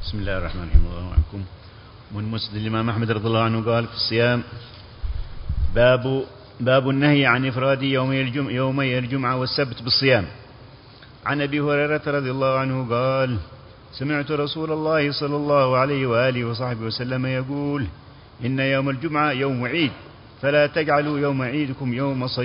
بسم الله الرحمن الرحيم. الله عنكم. من مسند الإمام أحمد رضي الله عنه قال في الصيام: باب النهي عن إفراد يومي الجمعة والسبت بالصيام. عن أبي هريرة رضي الله عنه قال: سمعت رسول الله صلى الله عليه وآله وصحبه وسلم يقول: إن يوم الجمعة يوم عيد، فلا تجعلوا يوم عيدكم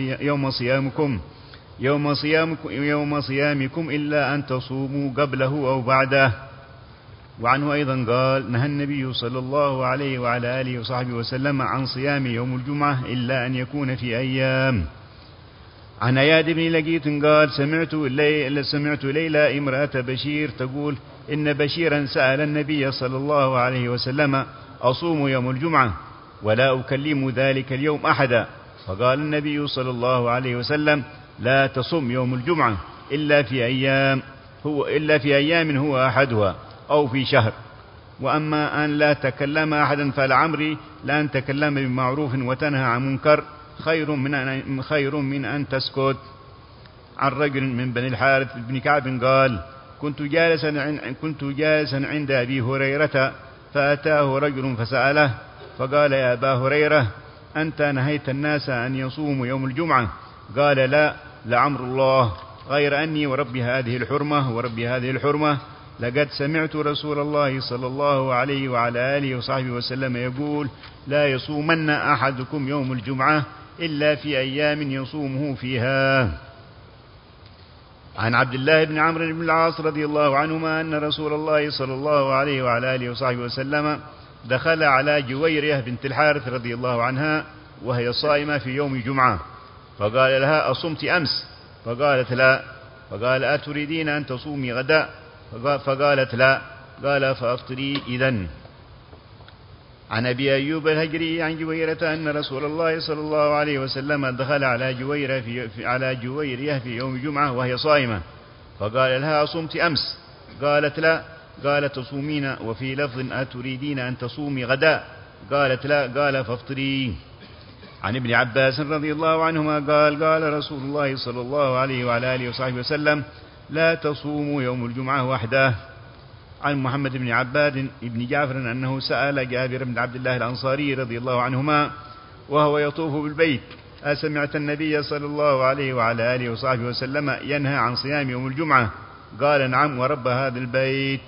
يوم صيامكم إلا أن تصوموا قبله أو بعده. وعنه أيضا قال: نهى النبي صلى الله عليه وعلى آله وصحبه وسلم عن صيام يوم الجمعة إلا أن يكون في أيام. عن أياد بن لقيط قال: سمعت ليلى امرأة بشير تقول: إن بشيرا سأل النبي صلى الله عليه وسلم: أصوم يوم الجمعة ولا أكلم ذلك اليوم أحدا؟ فقال النبي صلى الله عليه وسلم: لا تصم يوم الجمعة إلا في أيام هو أحدها أو في شهر. وأما أن لا تكلم أحدا فلعمري لأن تكلم بمعروف وتنهى عن منكر خير من أن تسكت. عن رجل من بني الحارث بن كعب قال: كنت جالسا عند أبي هريرة فأتاه رجل فسأله فقال: يا أبا هريرة، أنت نهيت الناس أن يصوموا يوم الجمعة؟ قال: لا، لعمر الله، غير أني ورب هذه الحرمة لقد سمعت رسول الله صلى الله عليه وعلى آله وصحبه وسلم يقول: لا يصومن أحدكم يوم الجمعة إلا في أيام يصومه فيها. عن عبد الله بن عمرو بن العاص رضي الله عنهما أن رسول الله صلى الله عليه وعلى آله وصحبه وسلم دخل على جويرية بنت الحارث رضي الله عنها وهي صائمة في يوم جمعة، فقال لها: أصمت أمس؟ فقالت: لا. فقال: أتريدين أن تصومي غدا؟ فقالت: لا. قال: فأفطري إذن. عن أبي أيوب الهجري عن جويرة أن رسول الله صلى الله عليه وسلم دخل على جويرية في يوم جمعة وهي صائمة، فقال لها: أصمت أمس؟ قالت: لا. قال: تصومين؟ وفي لفظ: أتريدين أن تصومي غدا؟ قالت: لا. قال: فافطري. عن ابن عباس رضي الله عنهما قال: قال رسول الله صلى الله عليه وعلى آله وصحبه وسلم: لا تصوموا يوم الجمعة وحده. عن محمد بن عباد بن جعفر أنه سأل جابر بن عبد الله الأنصاري رضي الله عنهما وهو يطوف بالبيت: أسمعت النبي صلى الله عليه وعلى آله وصحبه وسلم ينهى عن صيام يوم الجمعة؟ قال: نعم، ورب هذا البيت.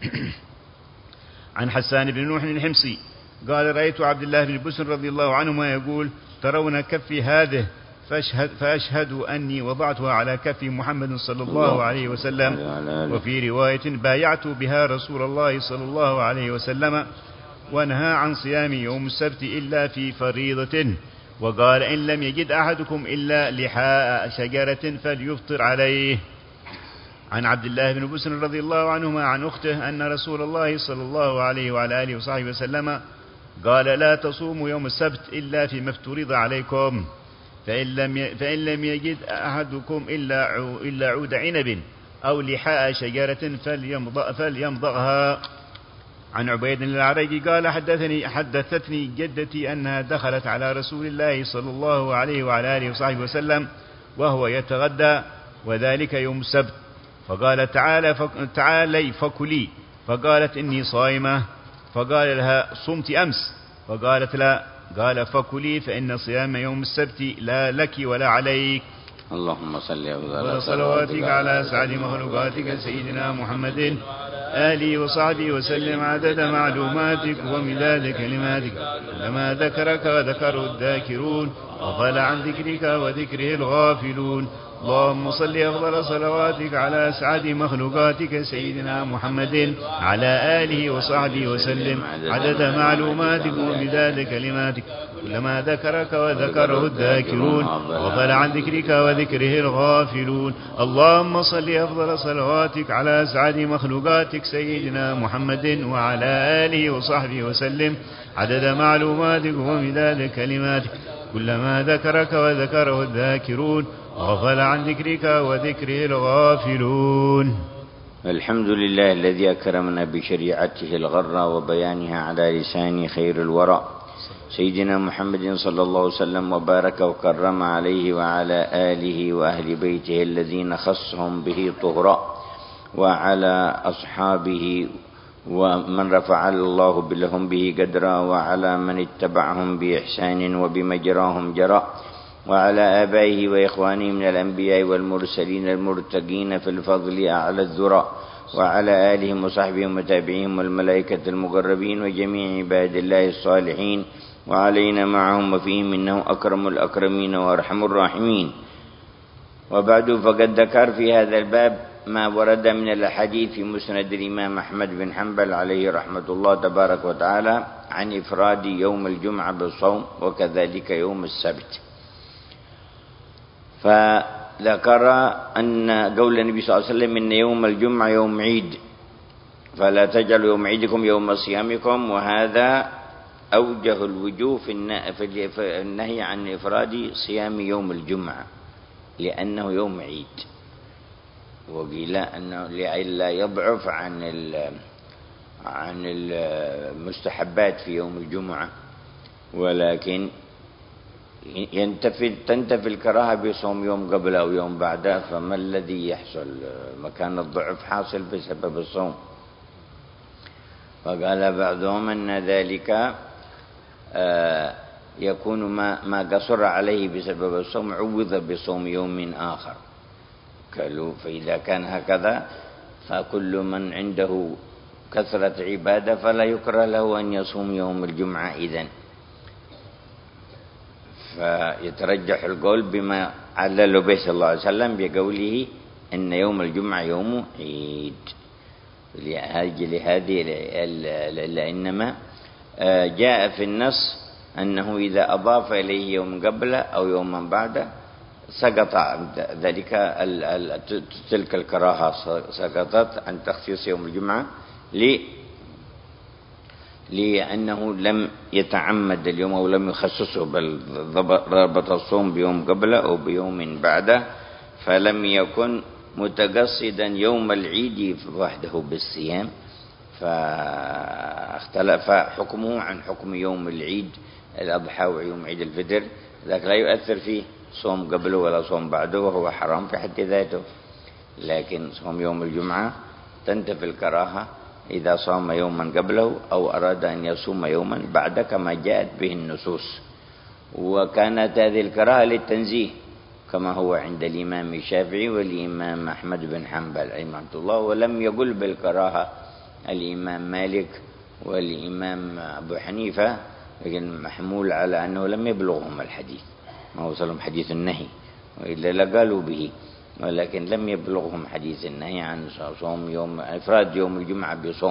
عن حسان بن نوح الحمصي قال: رأيت عبد الله بن بسر رضي الله عنهما يقول: ترون كفي هذه؟ فأشهد أني وضعتها على كف محمد صلى الله عليه وسلم. وفي رواية: بايعت بها رسول الله صلى الله عليه وسلم، ونهى عن صيام يوم السبت إلا في فريضة. وقال: إن لم يجد أحدكم إلا لحاء شجرة فليفطر عليه. عن عبد الله بن بسر رضي الله عنهما عن أخته أن رسول الله صلى الله عليه وعلى آله وصحبه وسلم قال: لا تصوموا يوم السبت إلا فيما افترض عليكم، فإن لم يجد أحدكم إلا عود عنب أو لحاء شجرة فليمضغها. عن عبيد الأعرج قال: حدثتني جدتي أنها دخلت على رسول الله صلى الله عليه وعلى آله وصحبه وسلم وهو يتغدى، وذلك يوم السبت، فقال: تعالي فكلي. فقالت: إني صائمة. فقال لها: صمت أمس؟ فقالت: لا. قال: فكلي، فإن صيام يوم السبت لا لك ولا عليك. اللهم صل وسلم صلواتك على سعد مخلوقاتك سيدنا محمد آله وصحبه وسلم عدد معلوماتك ومداد كلماتك، كلما ذكرك وذكره الذاكرون وغفل عن ذكرك وذكره الغافلون. اللهم صل أفضل صلواتك على سعد مخلوقاتك سيدنا محمد على آله وصحبه وسلم عدد معلوماتك ومداد كلماتك، كلما ذكرك وذكره الذاكرون وغفل عن ذكرك وذكره الغافلون. اللهم صل أفضل صلواتك على سعد مخلوقاتك سيدنا محمد وعلى آله وصحبه وسلم عدد معلوماتك ومداد كلماتك، كلما ذكرك وذكره الذاكرون وغفل عن ذكرك وذكره الغافلون. الحمد لله الذي أكرمنا بشريعته الغرة وبيانها على لسان خير الورى سيدنا محمد صلى الله عليه وسلم، وبارك وكرم عليه وعلى آله وأهل بيته الذين خصهم به طهرا، وعلى أصحابه ومن رفع الله لهم به قدرا، وعلى من اتبعهم بإحسان وبمجراهم جرى، وعلى آبائه وإخوانه من الأنبياء والمرسلين المرتقين في الفضل أعلى الذرى، وعلى آلهم وصحبهم وتابعيهم والملائكة المقربين وجميع عباد الله الصالحين، وعلينا معهم وفيهم إنه أكرم الأكرمين وأرحم الراحمين. وبعد، فقد ذكر في هذا الباب ما ورد من الأحاديث في مسند الإمام أحمد بن حنبل عليه رحمة الله تبارك وتعالى عن إفراد يوم الجمعة بالصوم وكذلك يوم السبت. فذكر أن قول النبي صلى الله عليه وسلم إن يوم الجمعة يوم عيد، فلا تجعلوا يوم عيدكم يوم صيامكم، وهذا أوجه الوجوه في النهي عن إفراد صيام يوم الجمعة لأنه يوم عيد، وقيل أنه لئلا يضعف عن المستحبات في يوم الجمعة، ولكن تنتفي الكراهة بصوم يوم قبل أو يوم بعده، فما الذي يحصل؟ مكان الضعف حاصل بسبب الصوم. فقال بعضهم أن ذلك يكون ما قصر عليه بسبب الصوم عوض بصوم يوم آخر. قالوا فإذا كان هكذا فكل من عنده كثرة عبادة فلا يكره له أن يصوم يوم الجمعة إذن. فيترجح القول بما علل به صلى الله عليه وسلم بقوله أن يوم الجمعة يوم عيد. لهذه لأنما جاء في النص أنه إذا أضاف إليه يوم قبله أو يوما بعده سقط ذلك، تلك الكراهة سقطت عن تخصيص يوم الجمعة لأنه لم يتعمد اليوم أو لم يخصصه، بل ربط الصوم بيوم قبله أو بيوم بعده، فلم يكن متقصدا يوم العيد وحده بالصيام، فاختلف حكمه عن حكم يوم العيد الأضحى ويوم عيد الفطر. ذاك لا يؤثر فيه صوم قبله ولا صوم بعده، وهو حرام في حد ذاته. لكن صوم يوم الجمعة تنتفي الكراهة إذا صام يوما قبله أو أراد أن يصوم يوما بعد كما جاءت به النصوص. وكانت هذه الكراهة للتنزيه كما هو عند الإمام الشافعي والإمام أحمد بن حنبل رحمه الله، ولم يقل بالكراهة الإمام مالك والإمام أبو حنيفة، لكن محمول على أنه لم يبلغهم الحديث، ما وصلهم حديث النهي، وإلا لقالوا به، ولكن لم يبلغهم حديث النهي عن صوم إفراد يوم الجمعة بصوم.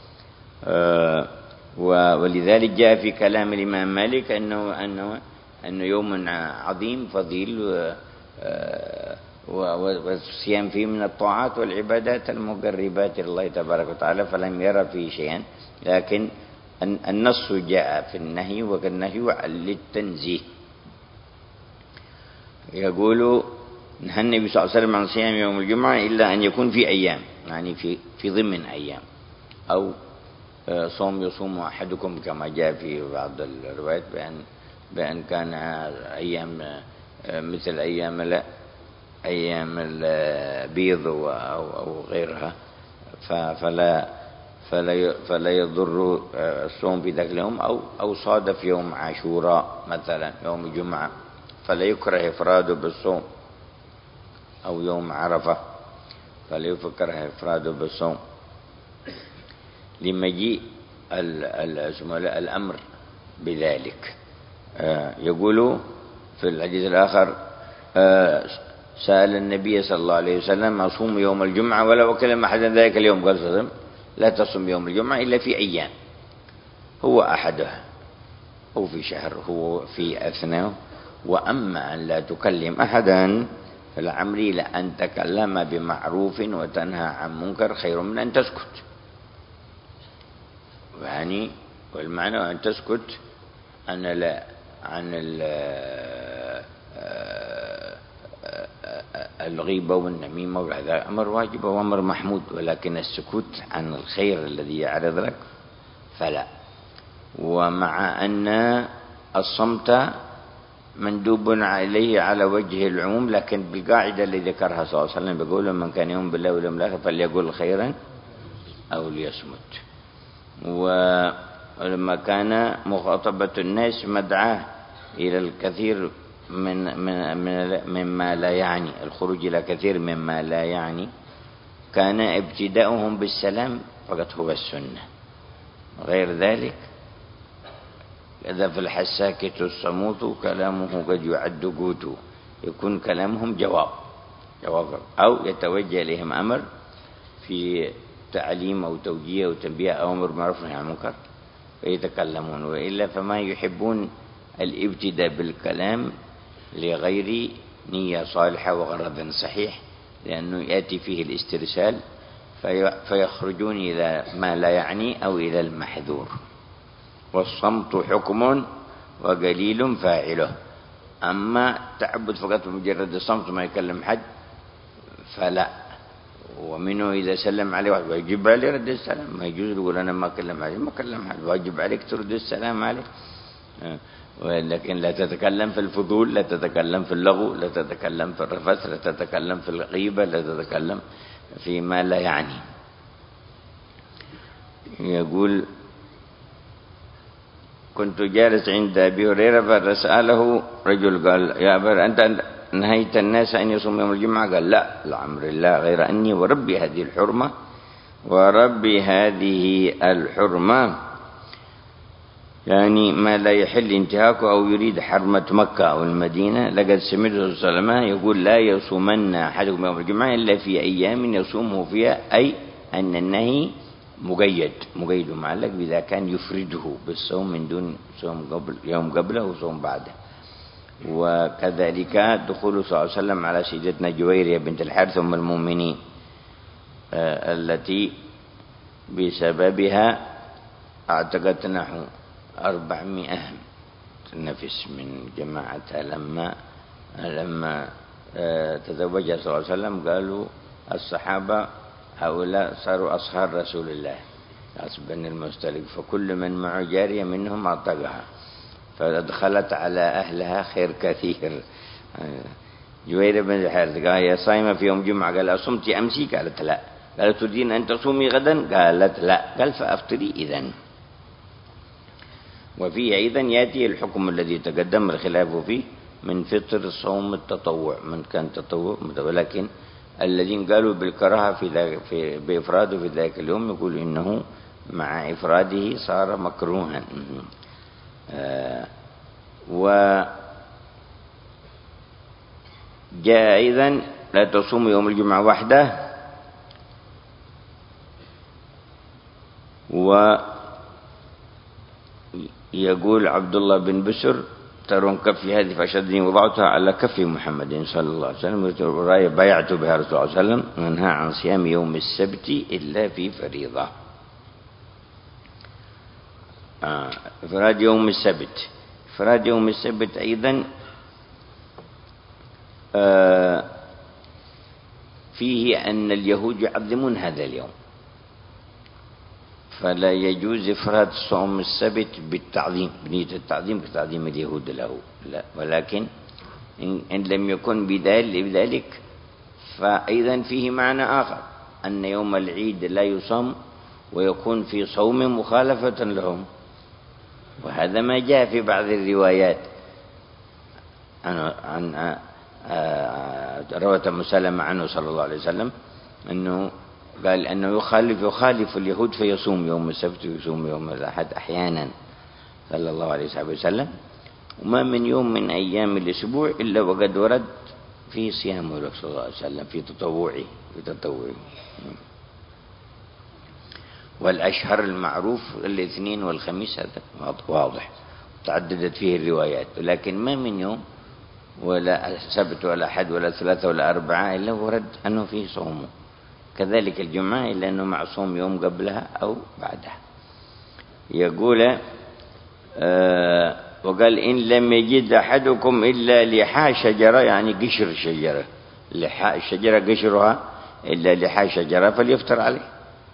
ولذلك جاء في كلام الإمام مالك أنه يوم عظيم فضيل، والصيام فيه من الطاعات والعبادات المقربات إلى الله تبارك وتعالى، فلم يرى فيه شيئا. لكن النص جاء في النهي، والنهي للتنزيه. يقول نهى النبي صلى الله عليه وسلم عن صيام يوم الجمعة إلا أن يكون في أيام، يعني في ضمن أيام، أو صوم يصوم أحدكم كما جاء في بعض الروايات بأن كان أيام مثل أيام البيض أو غيرها، فلا يضر الصوم في ذاك اليوم، أو صادف يوم عاشوراء مثلا يوم الجمعة فلا يكره إفراده بالصوم، أو يوم عرفة فلا يكره إفراده بالصوم، لمجيء الأمر بذلك. يقول في الحديث الآخر سأل النبي صلى الله عليه وسلم أصوم يوم الجمعة ولا أكلم أحدا ذلك اليوم؟ قال صلى الله عليه وسلم لا تصوم يوم الجمعة إلا في أيام هو أحدها، أو في شهر هو في أثناء. وأما أن لا تكلم أحدا فالعمري لأن تكلم بمعروف وتنهى عن منكر خير من أن تسكت. يعني والمعنى أن تسكت عن الغيبة والنميمة، وهذا أمر واجب وأمر محمود، ولكن السكوت عن الخير الذي يعرض لك فلا. ومع أن الصمت مندوب عليه على وجه العموم، لكن بالقاعدة اللي ذكرها صلى الله عليه وسلم بيقول من كان يؤمن بالله واليوم الآخر فليقول خيرا أو ليصمت. ولما كان مخاطبة الناس مدعاة إلى الكثير مما لا يعني، الخروج إلى كثير مما لا يعني، كان ابتداؤهم بالسلام فقط هو السنة، غير ذلك إذا في الحساكة الصموت كلامه قد يعد قوت، يكون كلامهم جواب أو يتوجه إليهم أمر في تعليم أو توجيه أو تنبيه أو أمر معروف نهي عن المنكر فيتكلمون، وإلا فما يحبون الابتداء بالكلام لغير نية صالحة وغرض صحيح، لأنه يأتي فيه الاسترسال فيخرجون إلى ما لا يعني أو إلى المحذور. والصمت حكم وقليل فاعله. أما تعبد فقط بمجرد الصمت ما يكلم حد فلا. ومنه إذا سلم عليه واحد واجب عليه رد السلام، ما يجوز يقول أنا ما أكلم عليه، ما أكلم حد، واجب عليك ترد السلام عليه. ولكن لا تتكلم في الفضول، لا تتكلم في اللغو، لا تتكلم في الرفث، لا تتكلم في الغيبة، لا تتكلم فيما لا يعني. يقول كنت جالس عند أبي هريرة فسأله رجل قال يا أبا أنت نهيت الناس أن يصوموا يوم الجمعة؟ قال لا الأمر الله، غير أني وربي هذه الحرمة وربي هذه الحرمة، يعني ما لا يحل انتهاكه أو يريد حرمة مكة أو المدينة. لقد سمعت صلى الله عليه وسلم يقول لا يصومن أحدكم يوم الجمعة إلا في أيام يصومه فيها، أي أن النهي مقيد معلق إذا كان يفرده بالصوم من دون صوم يوم قبله وصوم بعده. وكذلك دخول صلى الله عليه وسلم على سيدتنا جويرية بنت الحارث أم المؤمنين التي بسببها اعتقدت نحو 400 نفس من جماعتها لما تزوجها صلى الله عليه وسلم. قالوا الصحابة هؤلاء صاروا أصهار رسول الله بني المستلق، فكل من معه جارية منهم أعتقها، فأدخلت على أهلها خير كثير. جويرة بن الحارث قال يا صايمة في يوم جمعة؟ قال أصمت أمسي؟ قالت لا. قالت تريدين أن تصومي غدا؟ قالت لا. قال فأفطري إذن. وفيه أيضا يأتي الحكم الذي تقدم الخلاف فيه من فطر صوم التطوع من كان تطوع، ولكن الذين قالوا بالكراهة في بإفراده في ذلك اليوم يقول إنه مع إفراده صار مكروها. وجاء أيضا لا تصوم يوم الجمعة وحده. ويقول عبد الله بن بسر ترون كفي هذه فأشدني وضعتها على كف محمد صلى الله عليه وسلم، رأي بايعت بها رسول الله صلى الله عليه وسلم، منهى عن صيام يوم السبت إلا في فريضة. إفراد يوم السبت. إفراد يوم السبت أيضا فيه أن اليهود يعظمون هذا اليوم، فلا يجوز إفراد صوم السبت بالتعظيم بنية التعظيم كتعظيم اليهود له، لا. ولكن إن لم يكن بذلك فأيضا فيه معنى آخر، أن يوم العيد لا يصوم ويكون في صوم مخالفة لهم، وهذا ما جاء في بعض الروايات عن رواه مسلمة عنه صلى الله عليه وسلم أنه قال أنه يخالف اليهود فيصوم يوم السبت ويصوم يوم الأحد أحيانا صلى الله عليه وسلم. وما من يوم من أيام الأسبوع إلا وقد ورد فيه صيامه صلى الله عليه وسلم في تطوعه. والأشهر المعروف الاثنين والخميس، هذا واضح تعددت فيه الروايات، ولكن ما من يوم ولا سبت ولا أحد ولا ثلاثة ولا أربعة إلا ورد أنه فيه صومه. كذلك الجمعة إلا أنه معصوم يوم قبلها أو بعدها. يقول وقال إن لم يجد أحدكم إلا لحى شجرة، يعني قشر شجرة، لحى الشجرة قشرها إلا لحى شجرة فليفطر عليه،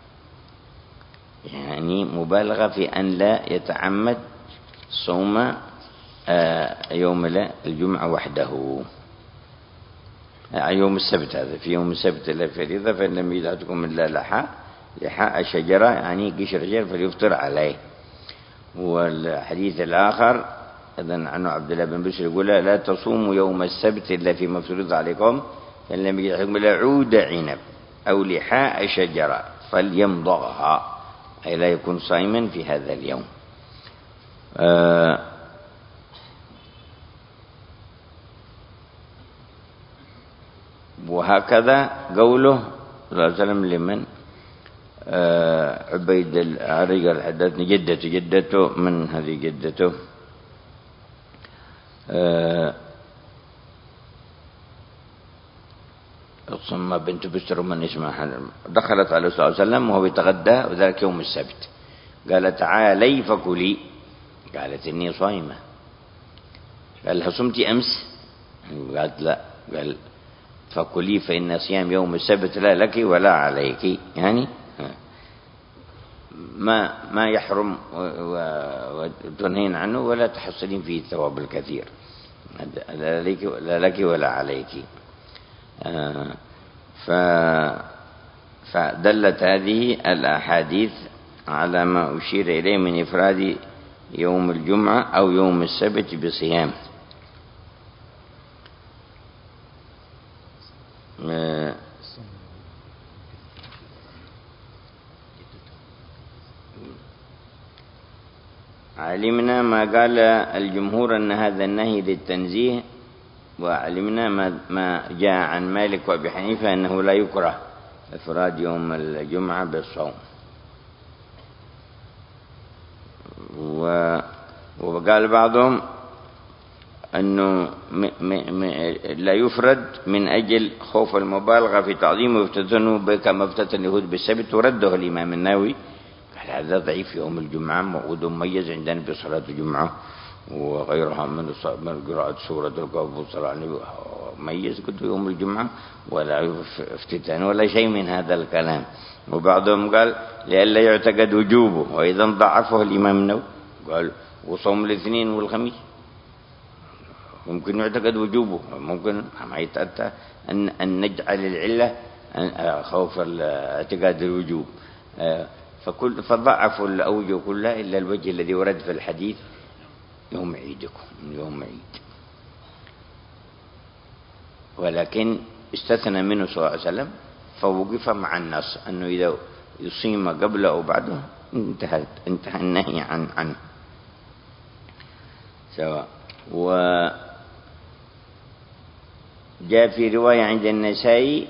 يعني مبالغة في أن لا يتعمد صوم يوم الجمعة وحده. يوم السبت، هذا في يوم السبت لا فريضة، فإن لم يجد أحدكم إلا لحى لحاء شجرة يعني قشر شجر فليفطر عليه. والحديث الآخر أيضا عنه عبد الله بن بشر يقول لا تصوموا يوم السبت إلا فيما افترض عليكم، فإن لم يجد أحدكم إلا عود عنب أو لحاء شجرة فليمضغها، أي لا يكون صائما في هذا اليوم. وهكذا قوله صلى الله عليه وسلم لمن عبيد العري حدثني جدته من هذه جدته ثم بنت بشر من اسمها دخلت على صلى الله عليه وسلم وهو يتغدى وذلك يوم السبت، قال تعالي فكلي، قالت إني صائمة. قال لها صمتي أمس؟ قالت لا. قال فكلي فإن صيام يوم السبت لا لك ولا عليك، يعني ما يحرم وتنهين عنه ولا تحصلين فيه الثواب الكثير، لا لك ولا عليك. فدلت هذه الأحاديث على ما أشير إليه من إفراد يوم الجمعة أو يوم السبت بصيام. علمنا ما قال الجمهور أن هذا النهي للتنزيه، وعلمنا ما جاء عن مالك وأبي حنيفة أنه لا يكره إفراد يوم الجمعة بالصوم. وقال بعضهم أنه لا يفرد من أجل خوف المبالغة في تعظيمه ويفتتنه كما افتتن اليهود بالسبت، ورده الإمام النووي قال هذا ضعيف، يوم الجمعة موعود مميز عندنا بصلاة الجمعة وغيرها من قراءة سورة الكهف والصلاة مميز، قلت يوم الجمعة ولا افتتان ولا شيء من هذا الكلام. وبعضهم قال لئلا يعتقد وجوبه، وإذا ضعفه الإمام النووي قال وصوم الاثنين والخميس ممكن يعتقد وجوبه، ممكن ما يتأتى أن نجعل العلة خوف اعتقاد الوجوب، فضعفوا الأوجه كلها إلا الوجه الذي ورد في الحديث يوم عيدكم يوم عيد. ولكن استثنى منه صلى الله عليه وسلم فوقف مع النص أنه إذا يصيم قبل أو بعده انتهى النهي عنه سواء. وجاء في رواية عند النسائي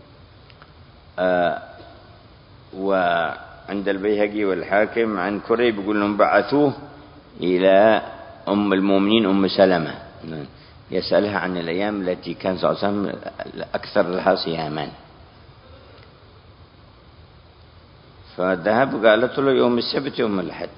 وعند البيهقي والحاكم عن كريب يقول لهم بعثوه إلى أم المؤمنين أم سلمة يسألها عن الأيام التي كان صلى الله عليه وسلم أكثر لها صياما، فذهب قالت له يوم السبت يوم الأحد.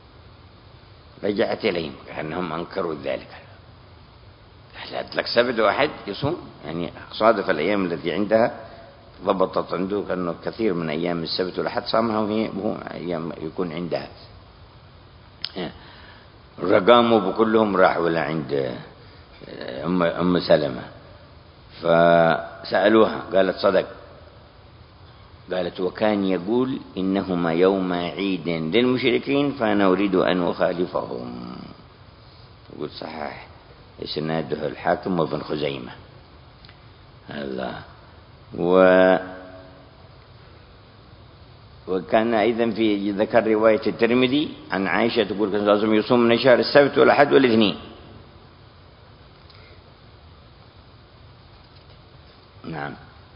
رجعت إليهم كأنهم أنكروا ذلك، قالت لك سبت وأحد يصوم، يعني صادف الأيام التي عندها ضبطت عنده كأنه كثير من أيام السبت والأحد صامها وهي أيام يكون عندها. رقاموا بكلهم راحوا لعند أم سلمة فسألوها قالت صدق، قالت وكان يقول إنهما يوم عيد للمشركين فأنا أريد أن أخالفهم. يقول صحيح إسناده الحاكم وابن خزيمة هذا. وكان أيضا في ذكر رواية الترمذي عن عائشة تقول كان لازم يصوم من شهر السبت والأحد والاثنين. نعم.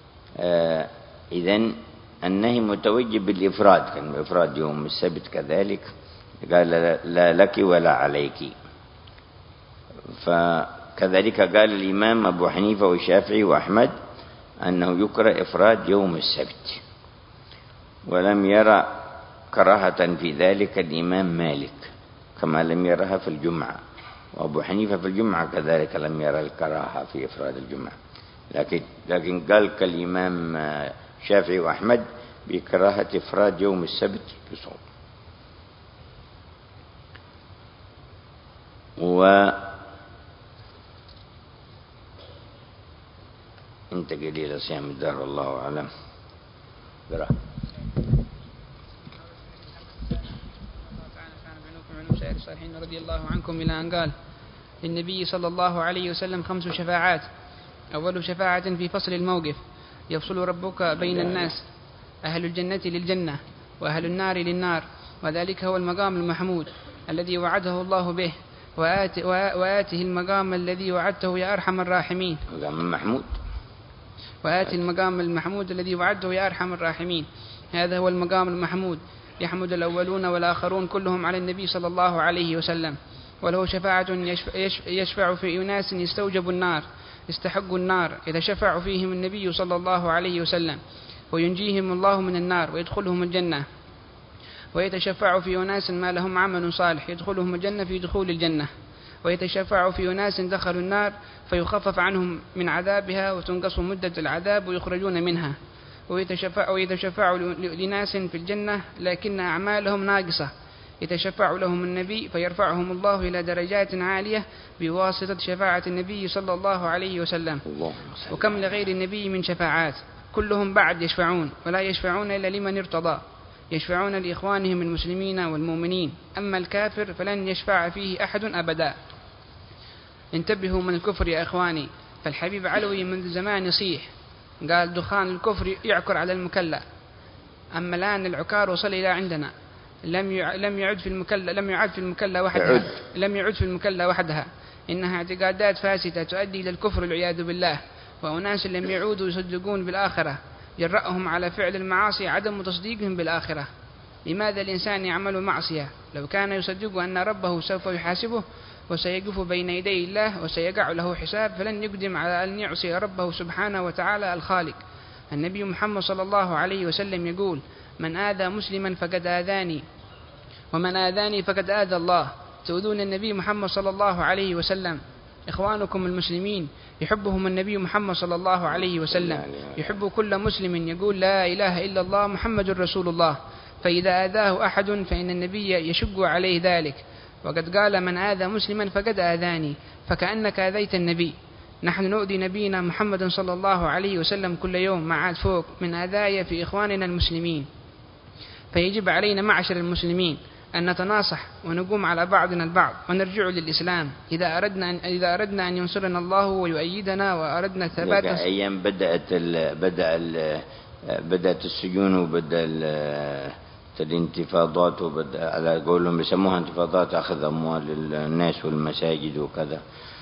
إذن النهي متوجب بالإفراد، كان بإفراد يوم السبت كذلك قال لا لك ولا عليك. فكذلك قال الإمام أبو حنيفة والشافعي وأحمد أنه يكره إفراد يوم السبت، ولم يرى كراهة في ذلك الإمام مالك كما لم يرها في الجمعة، وأبو حنيفة في الجمعة كذلك لم يرى الكراهة في إفراد الجمعة، لكن قال كالإمام شافعي وأحمد بكراهة إفراد يوم السبت بصوم. انتقل إلى صيام الدهر والله أعلم. رياض الصالحين رضي الله عنكم إلى أن قال للنبي صلى الله عليه وسلم 5 شفاعات. أول شفاعة في فصل الموقف، يفصل ربك بين الناس، أهل الجنة للجنة وأهل النار للنار، وذلك هو المقام المحمود الذي وعده الله به، وآته المقام الذي وعدته يا أرحم الراحمين. وآتي المقام المحمود الذي وعده يا أرحم الراحمين. هذا هو المقام المحمود، يحمد الأولون والآخرون كلهم على النبي صلى الله عليه وسلم. وله شفاعة يشفع في أناس يستوجب النار، استحقوا النار، إذا شفع فيهم النبي صلى الله عليه وسلم وينجيهم الله من النار ويدخلهم الجنة. ويتشفع في أناس ما لهم عمل صالح يدخلهم الجنة في دخول الجنة. ويتشفع في أناس دخلوا النار فيخفف عنهم من عذابها وتنقص مدة العذاب ويخرجون منها. ويتشفع لناس في الجنة لكن أعمالهم ناقصة، يتشفع لهم النبي فيرفعهم الله إلى درجات عالية بواسطة شفاعة النبي صلى الله عليه وسلم. وكم لغير النبي من شفاعات، كلهم بعد يشفعون، ولا يشفعون إلا لمن ارتضى، يشفعون لإخوانهم المسلمين والمؤمنين. أما الكافر فلن يشفع فيه أحد أبدا. انتبهوا من الكفر يا إخواني، فالحبيب علوي منذ زمان يصيح، قال دخان الكفر يعكر على المكلا. أما الآن العكار وصل إلى عندنا، لم يعد في المكلا وحدها، إنها اعتقادات فاسدة تؤدي إلى الكفر والعياذ بالله. وأناس لم يعودوا يصدقون بالآخرة، جرأهم على فعل المعاصي عدم تصديقهم بالآخرة. لماذا الإنسان يعمل معصية لو كان يصدق أن ربه سوف يحاسبه وسيقف بين يدي الله وسيقع له حساب، فلن يقدم على أن يعصي ربه سبحانه وتعالى الخالق. النبي محمد صلى الله عليه وسلم يقول: من آذى مسلما فقد آذاني، ومن آذاني فقد آذى الله. تؤذون النبي محمد صلى الله عليه وسلم. إخوانكم المسلمين يحبهم النبي محمد صلى الله عليه وسلم، يحب كل مسلم يقول لا إله إلا الله محمد رسول الله، فإذا آذاه أحد فإن النبي يشق عليه ذلك، وقد قال: من آذى مسلما فقد آذاني، فكأنك آذيت النبي. نحن نؤذي نبينا محمد صلى الله عليه وسلم كل يوم، ما عاد فوق من آذايا في إخواننا المسلمين. فيجب علينا معشر المسلمين أن نتناصح ونقوم على بعضنا البعض ونرجع للإسلام إذا أردنا أن ينصرنا الله ويؤيدنا، وأردنا ثبات. أيام بدأت السجون وبدأ الانتفاضات، وبدأ على قولهم بيسموها انتفاضات أخذ أموال الناس والمساجد وكذا.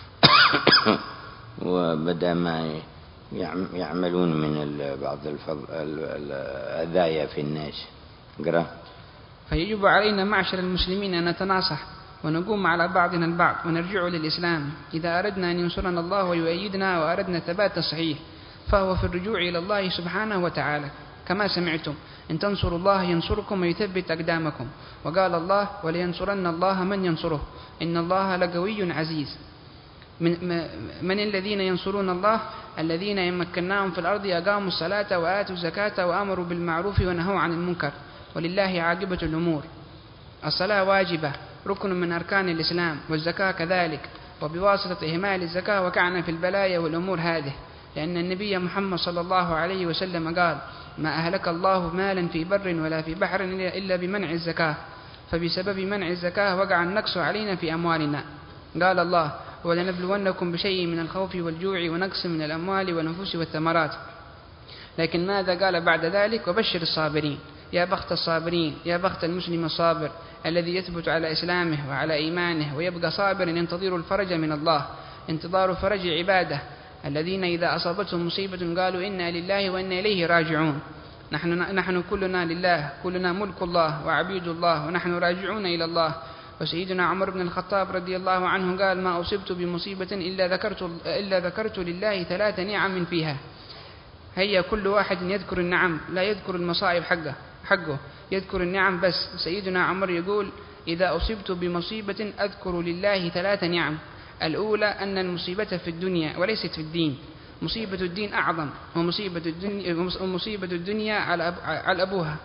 وبدأ ما يعملون من بعض الأذايا في الناس. قرأ. فيجب علينا معشر المسلمين أن نتناصح ونقوم على بعضنا البعض ونرجع للإسلام إذا أردنا أن ينصرنا الله ويؤيدنا وأردنا ثبات الصحيح، فهو في الرجوع إلى الله سبحانه وتعالى. كما سمعتم: إن تنصروا الله ينصركم ويثبت أقدامكم. وقال الله: ولينصرن الله من ينصره إن الله لقوي عزيز. من الذين ينصرون الله؟ الذين يمكناهم في الأرض أقاموا الصلاة وآتوا الزكاة وأمروا بالمعروف ونهوا عن المنكر، ولله عاقبة الأمور. الصلاة واجبة، ركن من أركان الإسلام، والزكاة كذلك، وبواسطة إهمال الزكاة وقعنا في البلايا والأمور هذه، لأن النبي محمد صلى الله عليه وسلم قال: ما أهلك الله مالا في بر ولا في بحر إلا بمنع الزكاة، فبسبب منع الزكاة وقع النقص علينا في أموالنا. قال الله: ولنبلونكم بشيء من الخوف والجوع ونقص من الأموال والأنفس والثمرات. لكن ماذا قال بعد ذلك؟ وبشر الصابرين. يا بخت الصابرين، يا بخت المسلم الصابر الذي يثبت على إسلامه وعلى إيمانه ويبقى صابرا ينتظر الفرج من الله. انتظار فرج عباده الذين إذا أصابتهم مصيبة قالوا إنا لله وإنا إليه راجعون. نحن كلنا لله، كلنا ملك الله وعبيد الله، ونحن راجعون إلى الله. وسيدنا عمر بن الخطاب رضي الله عنه قال: ما أصبت بمصيبة إلا ذكرت لله 3 نعم فيها. هيا كل واحد يذكر النعم، لا يذكر المصائب حقه، يذكر النعم بس. سيدنا عمر يقول: إذا أصبت بمصيبة أذكر لله 3 نعم. الأولى أن المصيبة في الدنيا وليست في الدين. مصيبة الدين أعظم، ومصيبة الدنيا على أبوها.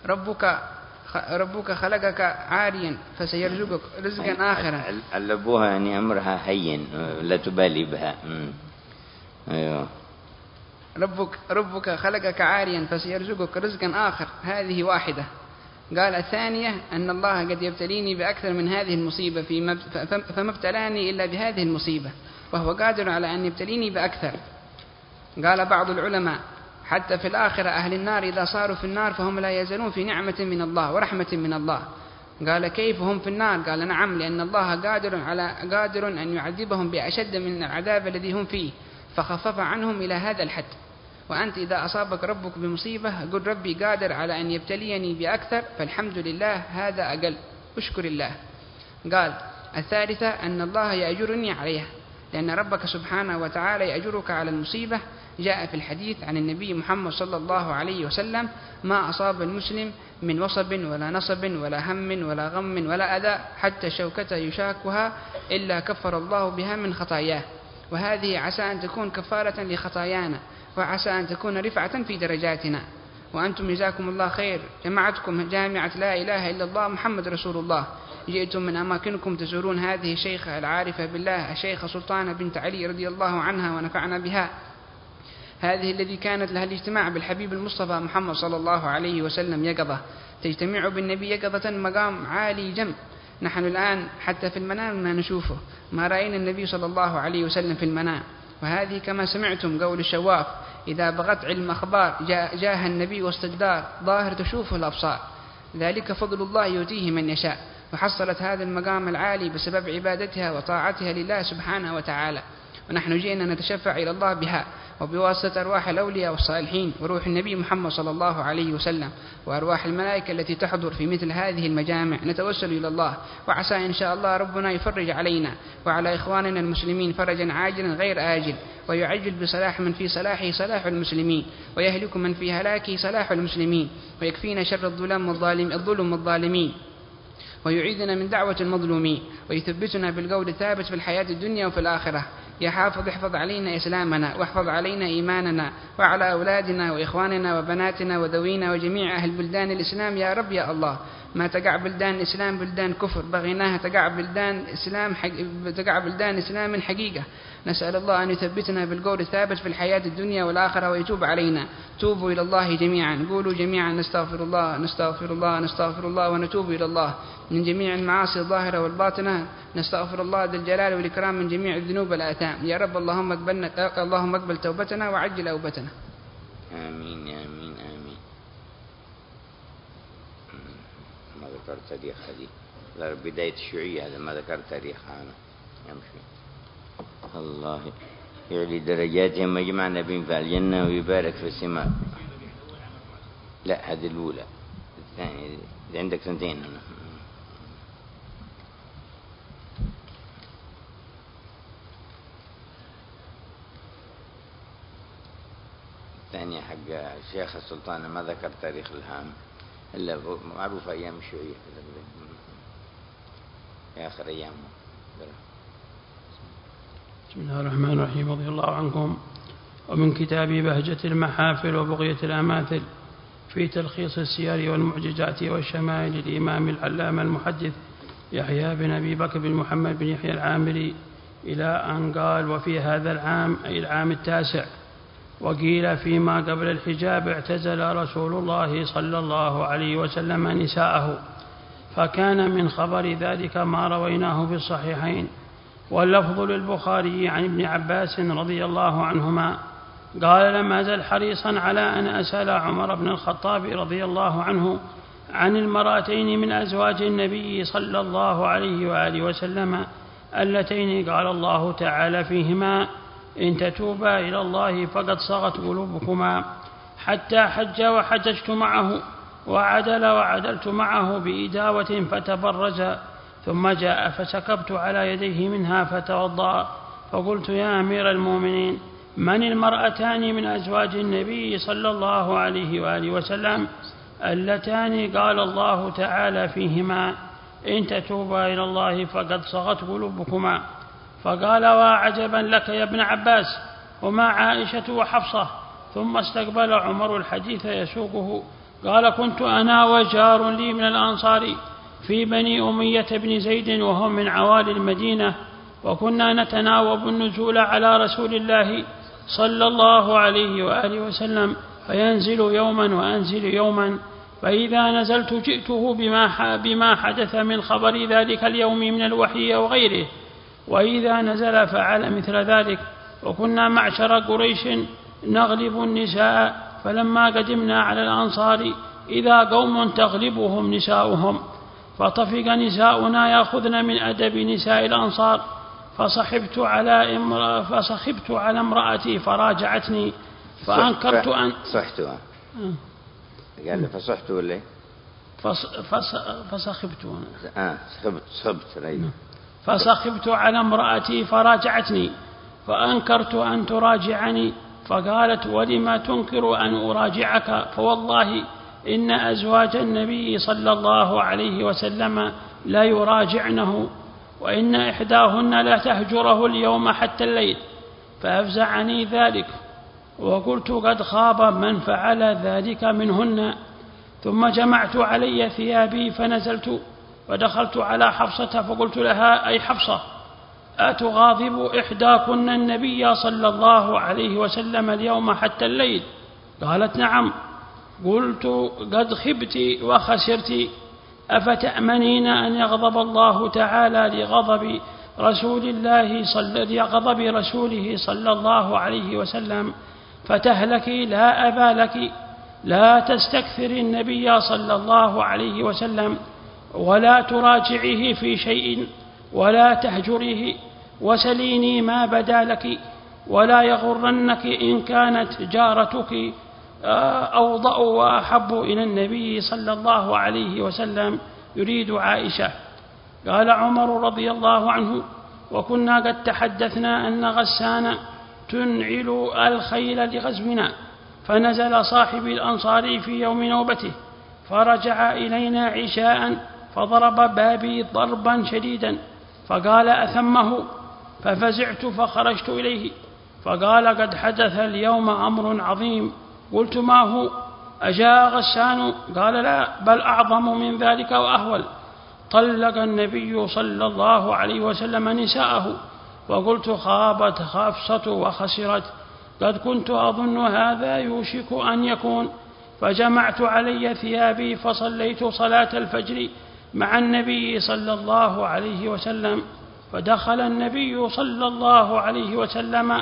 ربك خلقك عاريا فسيرزقك رزقا آخرا. أبوها يعني أمرها هين، لا تبالي بها. أيوه. ربك خلقك عاريا فسيرزقك رزقا آخر، هذه واحدة. قال الثانية أن الله قد يبتليني بأكثر من هذه المصيبة فما ابتلاني إلا بهذه المصيبة وهو قادر على أن يبتليني بأكثر. قال بعض العلماء حتى في الآخرة أهل النار إذا صاروا في النار فهم لا يزالون في نعمة من الله ورحمة من الله. قال كيف هم في النار؟ قال نعم، لأن الله قادر أن يعذبهم بأشد من العذاب الذي هم فيه فخفف عنهم إلى هذا الحد. وأنت إذا أصابك ربك بمصيبة قل ربي قادر على أن يبتليني بأكثر فالحمد لله هذا أقل، أشكر الله. قال الثالثة أن الله يأجرني عليها، لأن ربك سبحانه وتعالى يأجرك على المصيبة. جاء في الحديث عن النبي محمد صلى الله عليه وسلم ما أصاب المسلم من وصب ولا نصب ولا هم ولا غم ولا أذى حتى شوكة يشاكها إلا كفر الله بها من خطاياه، وهذه عسى أن تكون كفارة لخطايانا وعسى أن تكون رفعة في درجاتنا. وأنتم جزاكم الله خير جمعتكم جامعة لا إله إلا الله محمد رسول الله، جئتم من أماكنكم تزورون هذه الشيخة العارفة بالله الشيخة سلطانة بنت علي رضي الله عنها ونفعنا بها، هذه الذي كانت لها الاجتماع بالحبيب المصطفى محمد صلى الله عليه وسلم يقظة، تجتمع بالنبي يقظة مقام عالي جم. نحن الآن حتى في المنام ما نشوفه، ما رأينا النبي صلى الله عليه وسلم في المنام. وهذه كما سمعتم قول الشواف إذا بغت علم أخبار جاه النبي وسط الدار ظاهر تشوفه الأبصار، ذلك فضل الله يؤتيه من يشاء. وحصلت هذا المقام العالي بسبب عبادتها وطاعتها لله سبحانه وتعالى، ونحن جئنا نتشفع إلى الله بها وبواسطة أرواح الأولياء والصالحين وروح النبي محمد صلى الله عليه وسلم وأرواح الملائكة التي تحضر في مثل هذه المجامع، نتوسل إلى الله وعسى إن شاء الله ربنا يفرج علينا وعلى إخواننا المسلمين فرجا عاجلا غير آجل، ويعجل بصلاح من في صلاحه صلاح المسلمين ويهلك من في هلاكه صلاح المسلمين، ويكفينا شر الظلم الظالمين، ويعيذنا من دعوة المظلومين، ويثبتنا بالقول الثابت في الحياة الدنيا وفي الآخرة. يا حافظ احفظ علينا إسلامنا واحفظ علينا إيماننا وعلى أولادنا وإخواننا وبناتنا وذوينا وجميع أهل بلدان الإسلام يا رب يا الله. ما تقع بلدان الإسلام بلدان كفر بغيناها تقع بلدان إسلام حقيقة. نسأل الله أن يثبتنا بالقول الثابت في الحياة الدنيا والآخرة ويتوب علينا. توبوا إلى الله جميعا، قولوا جميعا نستغفر الله نستغفر الله نستغفر الله ونتوب إلى الله من جميع المعاصي الظاهرة والباطنة، نستغفر الله ذا الجلال والإكرام من جميع الذنوب والآثام. يا رب اللهم اقبل توبتنا وعجل أوبتنا. آمين آمين آمين. ما ذكرت تاريخ هذه بداية الشيوعية، هذا ما ذكرت تاريخها أنا يمشي. الله يعلي درجاتهم ويجمعنا بهم في الجنة ويبارك في السماء. لا هذه الأولى، الثانية عندك سنتين هنا. الثانية حق الشيخ السلطانة ما ذكر تاريخ الهام إلا معروف أيام الشيوعية في آخر أيامه. بسم الله الرحمن الرحيم. رضي الله عنكم. ومن كتاب بهجة المحافل وبغية الأماثل في تلخيص السير والمعجزات والشمائل الإمام العلامة المحدث يحيى بن أبي بكر بن محمد بن يحيى العامري إلى أن قال وفي هذا العام أي العام 9 وقيل فيما قبل الحجاب اعتزل رسول الله صلى الله عليه وسلم نساءه، فكان من خبر ذلك ما رويناه في الصحيحين. واللفظ للبخاري عن ابن عباس رضي الله عنهما قال لم أزل حريصا على أن أسأل عمر بن الخطاب رضي الله عنه عن المرأتين من أزواج النبي صلى الله عليه وآله وسلم اللتين قال الله تعالى فيهما إن تتوبا إلى الله فقد صغت قلوبكما، حتى حج وحججت معه وعدل وعدلت معه بإداوة فتبرز، ثم جاء فسكبت على يديه منها فتوضأ، فقلت يا أمير المؤمنين من المرأتان من أزواج النبي صلى الله عليه وآله وسلم اللتان قال الله تعالى فيهما إن تتوبا إلى الله فقد صغت قلوبكما؟ فقال وعجبا لك يا ابن عباس وما عائشة وحفصة؟ ثم استقبل عمر الحديث يسوقه قال كنت أنا وجار لي من الأنصار في بني أمية بن زيد وهم من عوالي المدينة، وكنا نتناوب النزول على رسول الله صلى الله عليه وآله وسلم فينزل يوما وأنزل يوما، فإذا نزلت جئته بما حدث من خبر ذلك اليوم من الوحي أو غيره، وإذا نزل فعل مثل ذلك. وكنا معشر قريش نغلب النساء، فلما قدمنا على الأنصار إذا قوم تغلبهم نساؤهم، فطفق نساؤنا يأخذن من أدب نساء الأنصار، فصحبت على امرأتي فراجعتني فأنكرت أن صحتها قال فصحت ولا فصخبت على امرأتي فراجعتني فأنكرت أن تراجعني، فقالت ولما تنكر أن أراجعك؟ فوالله إن أزواج النبي صلى الله عليه وسلم لا يراجعنه، وإن إحداهن لا تهجره اليوم حتى الليل. فأفزعني ذلك، وقلت قد خاب من فعل ذلك منهن. ثم جمعت علي ثيابي فنزلت ودخلت على حفصة فقلت لها: أي حفصة، أتغاضب إحداكن النبي صلى الله عليه وسلم اليوم حتى الليل؟ قالت: نعم. قلت: قد خبت وخسرت، أفتأمنين أن يغضب الله تعالى لغضب رسوله صلى الله عليه وسلم فتهلكي؟ لا أبا لك، لا تستكثري النبي صلى الله عليه وسلم، ولا تراجعيه في شيء، ولا تهجريه، وسليني ما بدا لك، ولا يغرنك إن كانت جارتك أوضأ وأحب إلى النبي صلى الله عليه وسلم، يريد عائشة. قال عمر رضي الله عنه: وكنا قد تحدثنا أن غسان تنعل الخيل لغزونا، فنزل صاحب الأنصار في يوم نوبته، فرجع إلينا عشاء فضرب بابي ضربا شديدا، فقال: أثمه؟ ففزعت فخرجت إليه، فقال: قد حدث اليوم أمر عظيم. قلت: ما هو؟ أجاء غسان؟ قال: لا، بل أعظم من ذلك وأهول، طلق النبي صلى الله عليه وسلم نساءه. وقلت: خابت حفصة وخسرت، قد كنت أظن هذا يوشك أن يكون. فجمعت علي ثيابي فصليت صلاة الفجر مع النبي صلى الله عليه وسلم، فدخل النبي صلى الله عليه وسلم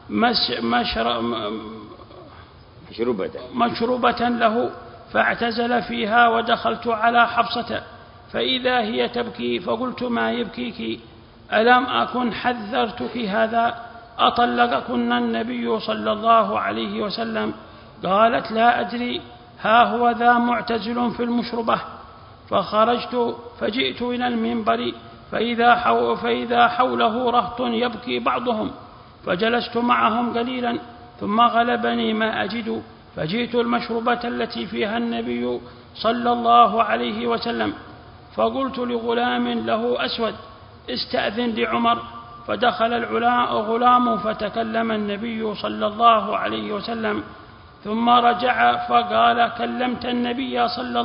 مشربة له، فاعتزل فيها، ودخلت على حفصة فإذا هي تبكي، فقلت: ما يبكيك؟ ألم أكن حذرتك هذا؟ أطلقكن النبي صلى الله عليه وسلم؟ قالت: لا أدري، ها هو ذا معتزل في المشربة. فخرجت فجئت إلى المنبر فإذا حوله رهط يبكي بعضهم، فجلست معهم قليلا، ثم غلبني ما أجد، فجئت المشربة التي فيها النبي صلى الله عليه وسلم، فقلت لغلام له أسود: استأذن لعمر. فدخل الغلام فتكلم النبي صلى الله عليه وسلم، ثم رجع فقال: كلمت النبي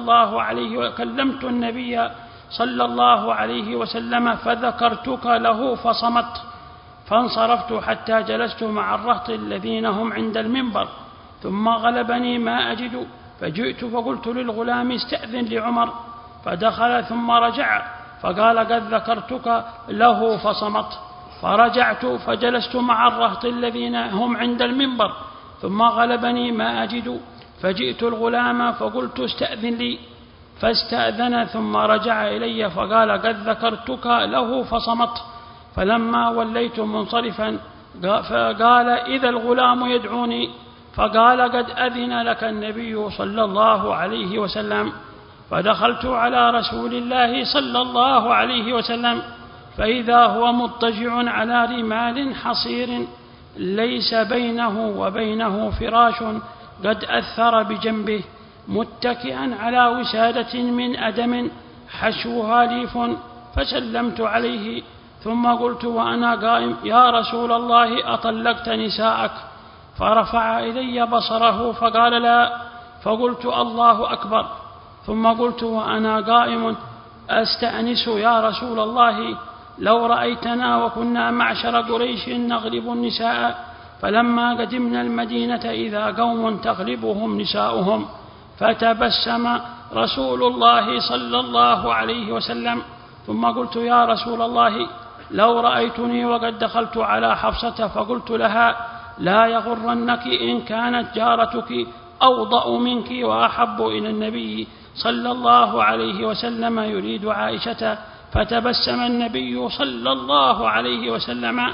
صلى الله عليه وسلم فذكرتك له فصمت. فانصرفت حتى جلست مع الرهط الذين هم عند المنبر، ثم غلبني ما أجد، فجئت فقلت للغلام: استأذن لعمر. فدخل ثم رجع فقال: قد ذكرتك له فصمت. فرجعت فجلست مع الرهط الذين هم عند المنبر، ثم غلبني ما أجد، فجئت الغلام فقلت: استأذن لي. فاستأذن ثم رجع إلي فقال: قد ذكرتك له فصمت. فلما وليت منصرفا فقال: إذا الغلام يدعوني. فقال: قد أذن لك النبي صلى الله عليه وسلم. فدخلت على رسول الله صلى الله عليه وسلم، فإذا هو مضطجع على رمال حصير ليس بينه وبينه فراش، قد أثر بجنبه، متكئا على وسادة من أدم حشوها ليف. فسلمت عليه، ثم قلت وأنا قائم: يا رسول الله، أطلقت نساءك؟ فرفع إلي بصره فقال: لا. فقلت: الله أكبر. ثم قلت وأنا قائم: أستأنس يا رسول الله، لو رأيتنا وكنا معشر قريش نغلب النساء، فلما قدمنا المدينة إذا قوم تغلبهم نساؤهم. فتبسم رسول الله صلى الله عليه وسلم. ثم قلت: يا رسول الله، لو رأيتني وقد دخلت على حفصة فقلت لها: لا يغرنك إن كانت جارتك أوضأ منك وأحب إلى النبي صلى الله عليه وسلم يريد عائشة، فتبسم النبي صلى الله عليه وسلم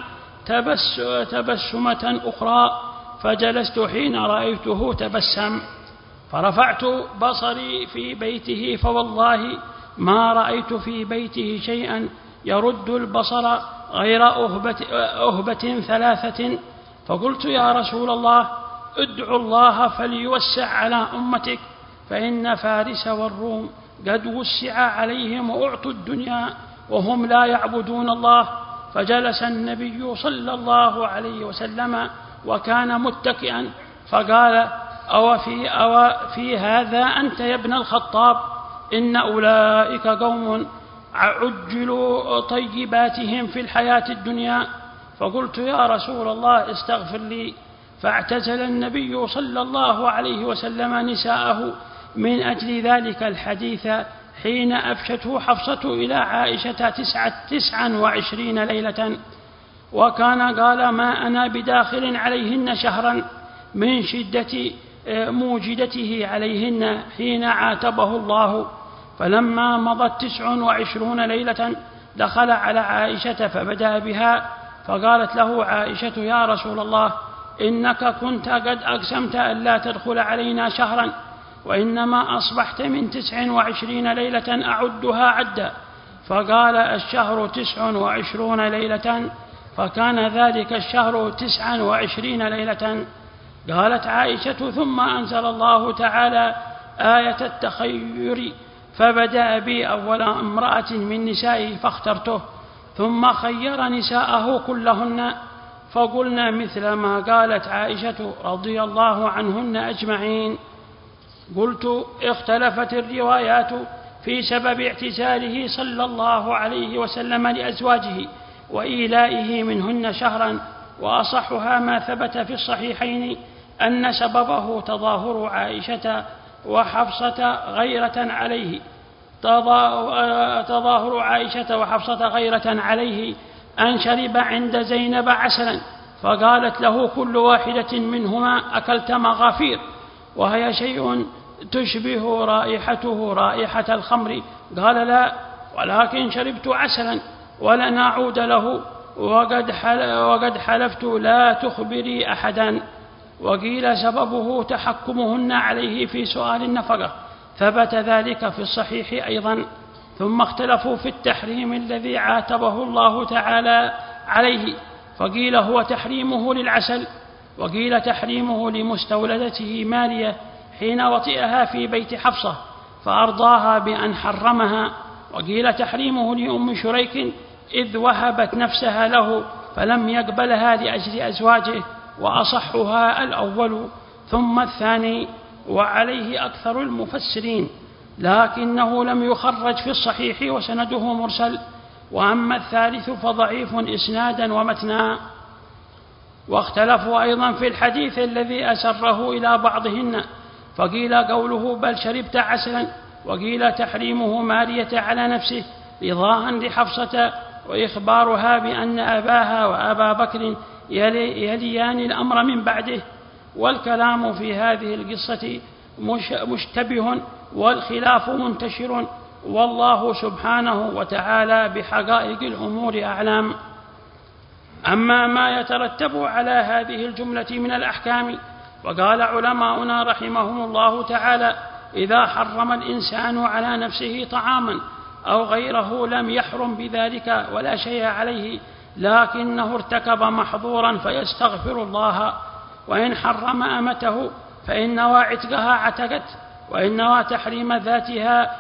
تبسمة أخرى، فجلست حين رأيته تبسم، فرفعت بصري في بيته، فوالله ما رأيت في بيته شيئا يرد البصر غير أهبة ثلاثة. فقلت: يا رسول الله، ادعو الله فليوسع على أمتك، فإن فارس والروم قد وسع عليهم وأعطوا الدنيا وهم لا يعبدون الله. فجلس النبي صلى الله عليه وسلم وكان متكئا، فقال: أو في هذا أنت يا ابن الخطاب؟ إن أولئك قوم عجلوا طيباتهم في الحياة الدنيا. فقلت: يا رسول الله، استغفر لي. فاعتزل النبي صلى الله عليه وسلم نساءه من أجل ذلك الحديث حين أفشته حفصة إلى عائشة 29 ليلة. وكان قال: ما أنا بداخل عليهن شهرا من شدة موجدته عليهن حين عاتبه الله. فلما مضت 29 ليلة دخل على عائشة فبدأ بها، فقالت له عائشة: يا رسول الله، إنك كنت قد أقسمت أن لا تدخل علينا شهرا، وإنما أصبحت من 29 ليلة أعدها عدا. فقال: الشهر 29 ليلة، فكان ذلك الشهر 29 ليلة. قالت عائشة: ثم أنزل الله تعالى آية التخير، فبدأ بي أول امرأة من نسائه فاخترته، ثم خير نساءه كلهن، فقلنا مثل ما قالت عائشة رضي الله عنهن أجمعين. قلت: اختلفت الروايات في سبب اعتزاله صلى الله عليه وسلم لأزواجه وإيلائه منهن شهرا، وأصحها ما ثبت في الصحيحين أن سببه تظاهر عائشة وحفصة غيرة عليه أن شرب عند زينب عسلا، فقالت له كل واحدة منهما: أكلت مغافير، وهي شيء تشبه رائحته رائحة الخمر. قال: لا، ولكن شربت عسلا ولن أعود له، وقد حلفت لا تخبري أحدا. وقيل سببه تحكمهن عليه في سؤال النفقة، ثبت ذلك في الصحيح أيضا. ثم اختلفوا في التحريم الذي عاتبه الله تعالى عليه، فقيل هو تحريمه للعسل، وقيل تحريمه لمستولدته مارية حين وطئها في بيت حفصة فأرضاها بأن حرمها، وقيل تحريمه لأم شريك إذ وهبت نفسها له فلم يقبلها لأجل أزواجه، وأصحها الأول ثم الثاني، وعليه أكثر المفسرين، لكنه لم يخرج في الصحيح وسنده مرسل. وأما الثالث فضعيف إسنادا ومتنا. واختلفوا أيضا في الحديث الذي أسره إلى بعضهن، فقيل قوله بل شربت عسلا، وقيل تحريمه مارية على نفسه رضاء لحفصة، وإخبارها بأن أباها وأبا بكر يليان الأمر من بعده. والكلام في هذه القصة مشتبه والخلاف منتشر، والله سبحانه وتعالى بحقائق الأمور أعلم. أما ما يترتب على هذه الجملة من الأحكام، وقال علماؤنا رحمهم الله تعالى: إذا حرم الإنسان على نفسه طعاما أو غيره لم يحرم بذلك ولا شيء عليه، لكنه ارتكب محظورا فيستغفر الله. وإن حرم أمته فإن نوى عتقها عتقت، وإن نوى تحريم ذاتها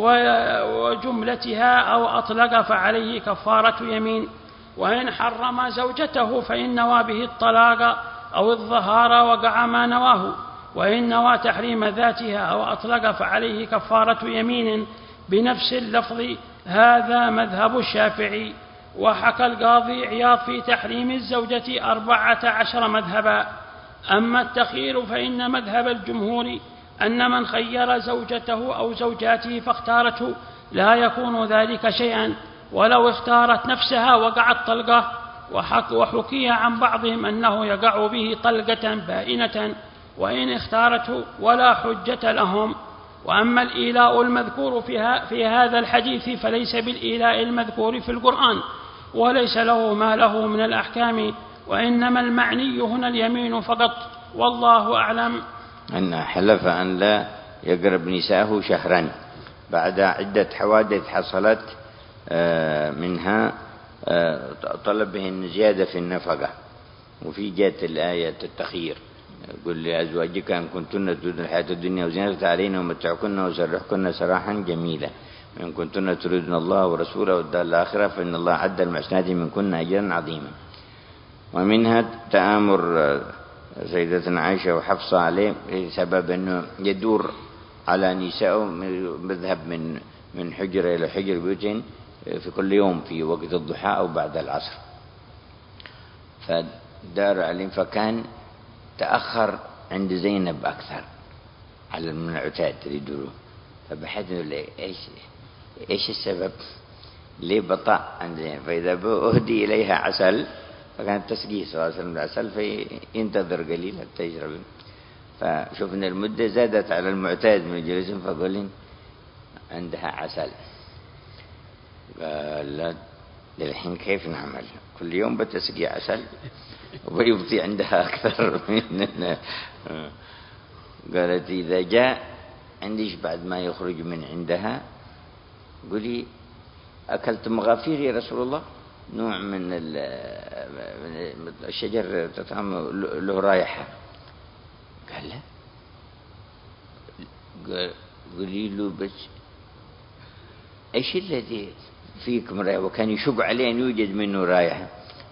وجملتها أو أطلق فعليه كفارة يمين. وإن حرم زوجته فإن نوى به الطلاق أو الظهار وقع ما نواه، وإن نوى تحريم ذاتها أو أطلق فعليه كفارة يمين بنفس اللفظ. هذا مذهب الشافعي. وحكى القاضي عياض في تحريم الزوجة 14 مذهبا. أما التخيير فإن مذهب الجمهور أن من خير زوجته أو زوجاته فاختارته لا يكون ذلك شيئا، ولو اختارت نفسها وقعت طلقة. وحكي عن بعضهم أنه يقع به طلقة بائنة وإن اختارته ولا حجة لهم. وأما الإيلاء المذكور في هذا الحديث فليس بالإيلاء المذكور في القرآن، وليس له ما له من الأحكام، وإنما المعني هنا اليمين فقط، والله أعلم. أن حلف أن لا يقرب نساءه شهرا بعد عدة حوادث حصلت منها طلبهن زيادة في النفقة، وفي جاءت الآية التخيير قل لأزواجك إن كنتن تريدن الحياة الدنيا وزينتها علينا ومتعكن وسرحكن سراحا جميلا وإن كنتن تريدن الله ورسوله والدار الآخرة فإن الله عد المحسنات منكن أجرا عظيما. ومنها تآمر سيدتنا عائشة وحفصة عليه بسبب أنه يدور على نسائه مذهب من حجرة إلى حجر بيوتين في كل يوم في وقت الضحى أو بعد العصر، فدار عليهم، فكان تأخر عند زينب أكثر على المعتاد يدورون، فبحثوا لي إيش السبب، ليه بطأ عند زينب؟ فإذا أهدي إليها عسل فكانت تسقيه صلى الله عليه وسلم العسل فينتظر قليل حتى يشرب، فشوفنا المدة زادت على المعتاد من الجلسين، فقالين عندها عسل. قال لا للحين كيف نعمل؟ كل يوم بتسقي عسل ويبطي عندها أكثر مننا. قالت إذا جاء عنديش بعد ما يخرج من عندها قولي أكلت مغافير يا رسول الله، نوع من الشجر تطعم له رائحة. قال لا، قولي له بس ايش الذي فيكم رائحة، وكان يشق عليه ان يوجد منه رائحة.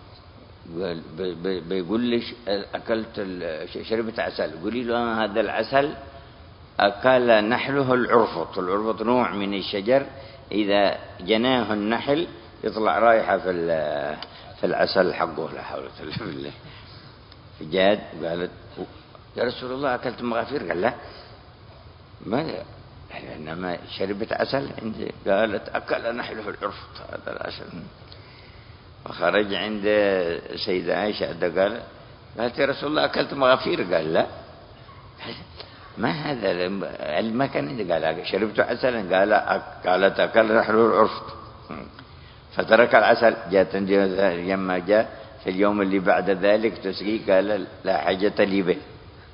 بيقول لي اكلت شربت عسل، قولي له هذا العسل اكل نحله العرفط، العرفط نوع من الشجر اذا جناه النحل يطلع رائحة في العسل حقه، لا حول ولا قوة بالله. فجاد قالت يا رسول الله أكلت مغافير؟ قال لا، ماذا؟ إنما شربت عسل عندي. قالت أكل نحله العرفط هذا العسل. وخرج عند سيدة عائشة قالت يا رسول الله أكلت مغافير؟ قال لا، ما هذا ما كان عندي. قال شربت عسلا؟ قالت أكل نحله العرفط. فترك العسل. جاءت لما جاء في اليوم اللي بعد ذلك تسقيه قال لا حاجة لي به،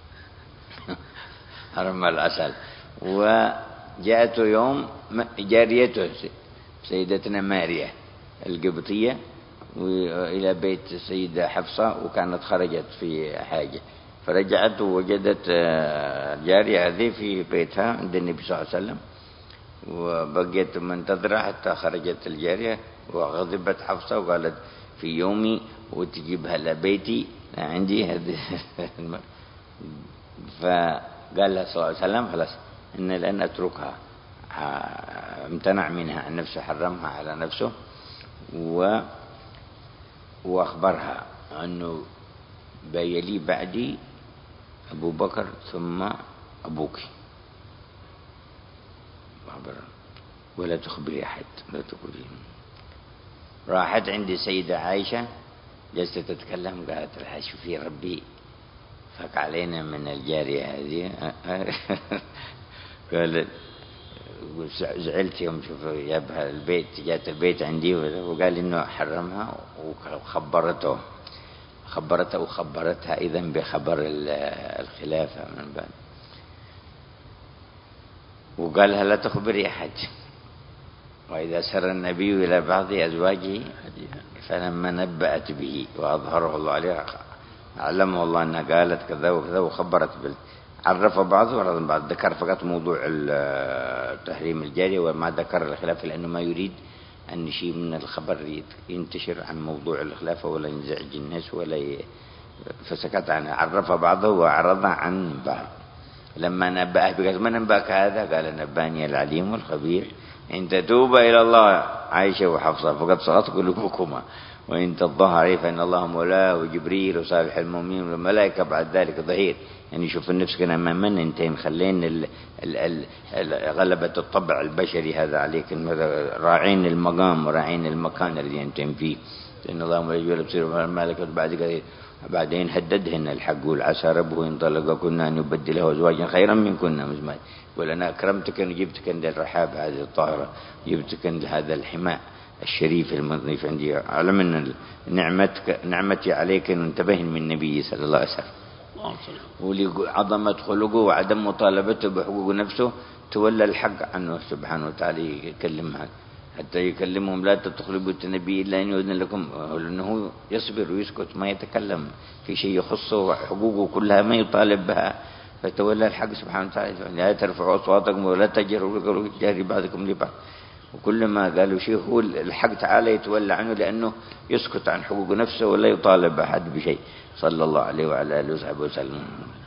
حرم العسل. وجاءته يوم جاريته سيدتنا ماريا القبطية إلى بيت السيدة حفصة، وكانت خرجت في حاجة، فرجعت ووجدت الجارية هذه في بيتها عند النبي صلى الله عليه وسلم، وبقيت منتظرة حتى خرجت الجارية، وغضبت حفصة وقالت في يومي وتجيبها لبيتي عندي هذه. فقال لها صلى الله عليه وسلم خلاص إن لن أتركها، امتنع منها عن نفسه، حرمها على نفسه، وأخبرها أنه بيلي بعدي أبو بكر ثم أبوك، ولا تخبري أحد، لا تقولي. راحت عند السيدة عائشة جلست تتكلم، قالت لها شوفي ربي فك علينا من الجارية هذه. قالت زعلت يوم شوف جابها البيت، جات البيت عندي وقال إنه حرمها، وخبرتها إذا بخبر الخلافة من بعد، وقال لها لا تخبري أحد. وإذا سر النبي إلى بعض أزواجه فلما نبأت به وأظهره الله عليها علمه الله أنها قالت كذا وكذا، وخبرت عرف بعضه ورضى بعض، ذكر فقط موضوع تحريم الجارية وما ذكر الخلافة، لأنه ما يريد أن شيء من الخبر ينتشر عن موضوع الخلافة ولا ينزعج الناس فسكت عنه، عرف بعضه وأعرض عن بعض. لما نبأه بقال ما نبأك هذا؟ قال نبأني العليم الخبير إن تتوبا إلى الله عائشة وحفصة فقد صغت قلوبكما وإن تظاهرا عليه فإن الله مولاه وجبريل وصالح المؤمنين والملائكة بعد ذلك ظهير. يعني شوف النفس كان أمام من انتين خلين غلبة الطبع البشري هذا عليك، راعين المقام وراعين المكان الذي انتم فيه، لأن الله ملجول بصير مالك بعد كذا. بعدين هددهن الحق يقول عسى ربه إن طلقكن أن يبدله أزواجا خيرا منكن مزمات، يقول أنا أكرمتك وجبتك عند الرحاب هذه الطاهرة، جبتك عند هذا الحماء الشريف المنظيف عندي، علم أن نعمتي عليك أن انتبهن من النبي صلى الله عليه وسلم. ولعظمة خلقه وعدم مطالبته بحقوق نفسه تولى الحق عنه سبحانه وتعالى يكلمها، حتى يكلمهم لا تدخلوا بيوت النبي إلا أن يؤذن لكم، لأنه يصبر ويسكت ما يتكلم في شيء يخصه حقوقه كلها ما يطالب بها، فتولى الحق سبحانه وتعالى لا ترفعوا أصواتكم ولا تجهروا جهر بعضكم لبعض. وكل ما قالوا شيء هو الحق تعالى يتولى عنه، لأنه يسكت عن حقوق نفسه ولا يطالب أحد بشيء صلى الله عليه وعلى آله وصحبه وسلم.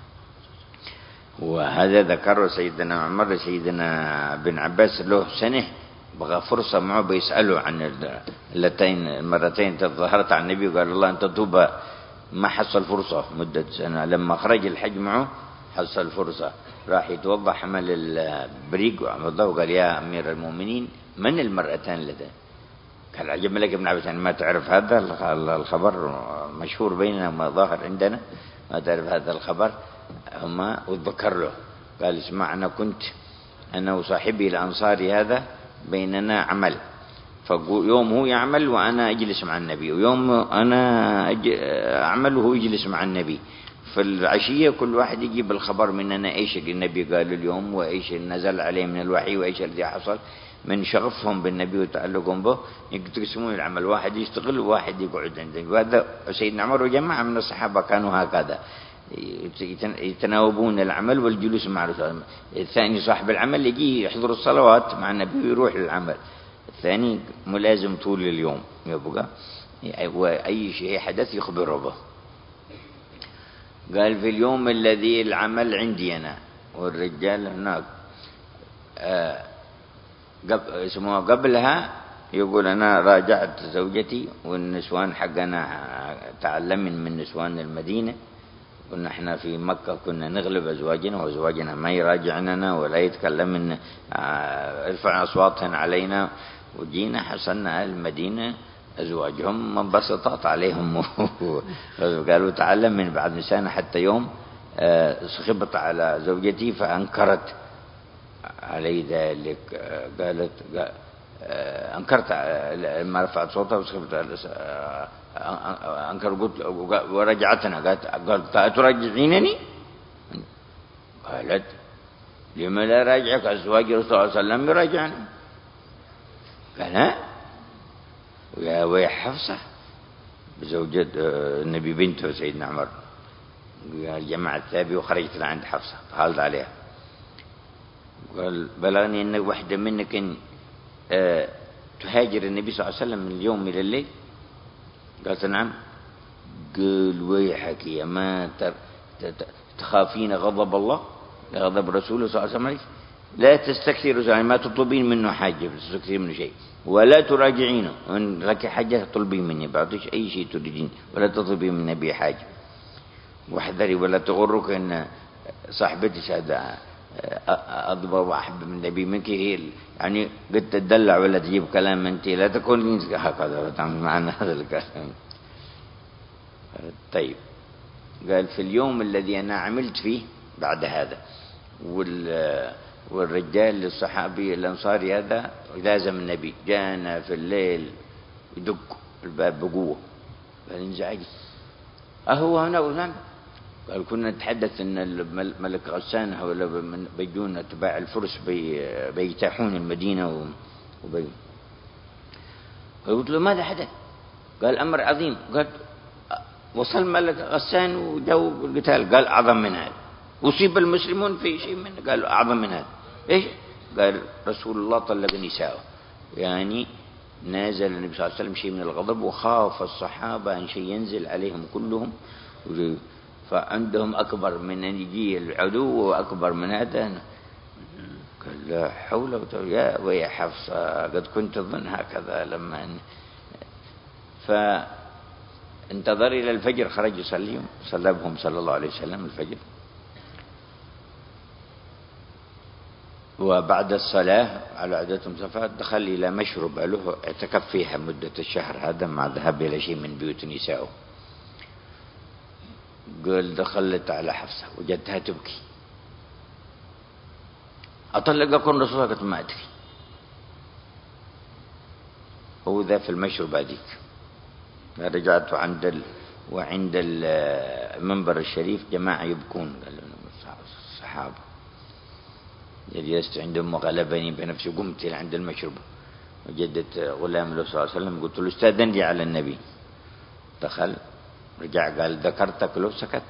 وهذا ذكر سيدنا عمر سيدنا بن عباس له سنة بغى فرصة معه بيسأله عن المرتين تظاهرت عن النبي وقال الله أنت توبة، ما حصل فرصة مدة سنة. لما خرج الحج معه حصل فرصة، راح يتوضع حمل البريق وقال يا أمير المؤمنين من المرأتان لدى؟ قال عجب ملك بن عباس ما تعرف هذا الخبر مشهور بيننا ما ظاهر عندنا، ما تعرف هذا الخبر هما. وذكر له قال اسمع أنا كنت أنا وصاحبي الأنصاري هذا بيننا عمل، فيوم هو يعمل وأنا أجلس مع النبي، ويوم أنا أعمل وهو يجلس مع النبي. في العشية كل واحد يجيب الخبر مننا إيش النبي قال اليوم وإيش نزل عليه من الوحي وإيش الذي حصل. من شغفهم بالنبي وتعلقهم به يقسمون العمل، واحد يشتغل وواحد يقعد عنده. وهذا سيدنا عمر وجماعة من الصحابة كانوا هكذا يتناوبون العمل والجلوس مع الرسول. الثاني صاحب العمل يجي يحضر الصلوات مع النبي ويروح للعمل، الثاني ملازم طول اليوم يبقى وأي شيء حدث يخبره به. قال في اليوم الذي العمل عندي أنا والرجال هناك اسمه قبلها يقول أنا راجعت زوجتي والنسوان حقنا تعلمن من نسوان المدينة، كنا احنا في مكة كنا نغلب أزواجنا وأزواجنا ما يراجعننا ولا يتكلمن ارفع أصواتهن علينا. وجينا حصلنا أهل المدينة أزواجهم منبسطات عليهم قالوا تعلم من بعد نسانا. حتى يوم سخبت على زوجتي فأنكرت علي ذلك، قالت أنكرت ما رفعت صوتها وسخبت أنكر قلت ورجعتنا قالت أترجعينني؟ قالت لما لا راجعك أزواج الرسول صلى الله عليه وسلم يراجعنا؟ قال ها ويا حفصة بزوجة النبي بنته سيدنا عمر. قال جمع الثابي وخرجت عند حفصة فحالت عليها قال بلغني أنك واحدة منك إن تهاجر النبي صلى الله عليه وسلم من اليوم إلى الليل؟ قالت نعم. قال ويحك يا ما تخافين غضب الله غضب رسوله صلى الله عليه وسلم، لا تستكثر يعني ما تطلبين منه حاجة تستكثر منه شيء، ولا تراجعينه إن لك حاجة تطلبي مني بعطيش أي شيء تريدين ولا تطلبي من النبي حاجة. واحذري ولا تغرك أن صاحبتي هذا أضبط وأحب من النبي منك، هي يعني قد تدلع ولا تجيب كلام أنت لا تكون هكذا ولا تعمل معنا هذا الكلام. طيب قال في اليوم الذي أنا عملت فيه بعد هذا والرجال الصحابي الأنصاري هذا لازم النبي جاءنا في الليل يدق الباب بقوة فانزعج أهو هنا وهنا. قال كنا نتحدث أن الملك غسان ولا بيجون اتباع الفرس بيجتاحون المدينة قلت له ماذا حدث؟ قال أمر عظيم. قال وصل ملك غسان وجو القتال. قال أعظم من هذا. أصيب المسلمون في شيء منه؟ قال أعظم من هذا. إيش؟ قال رسول الله طلق نساءه، يعني نازل النبي صلى الله عليه وسلم شيء من الغضب وخاف الصحابة أن شيء ينزل عليهم كلهم، فعندهم أكبر من أن يجي العدو وأكبر من هذا. قال لا حول ولا قوة يا ويا حفصة قد كنت أظن هكذا لما فانتظر إلى الفجر خرج يصليهم صلى بهم صلى الله عليه وسلم الفجر. وبعد الصلاة على عادتهم صفات دخل إلى مشرب له اعتكف فيها مدة الشهر هذا مع ذهاب إلى شيء من بيوت نسائه. قال دخلت على حفصة وجدتها تبكي. أطلقكم رسول الله؟ قلت ما أدري. هو ذا في المشرب هذيك. رجعت وعند المنبر الشريف جماعة يبكون. قال الصحابة جلست عندهم وغلبني بنفسي قمت إلى عند المشرب وجدت غلام له صلى الله عليه وسلم. قلت له استأذن لي على النبي. دخل رجع قال ذكرتك له سكت.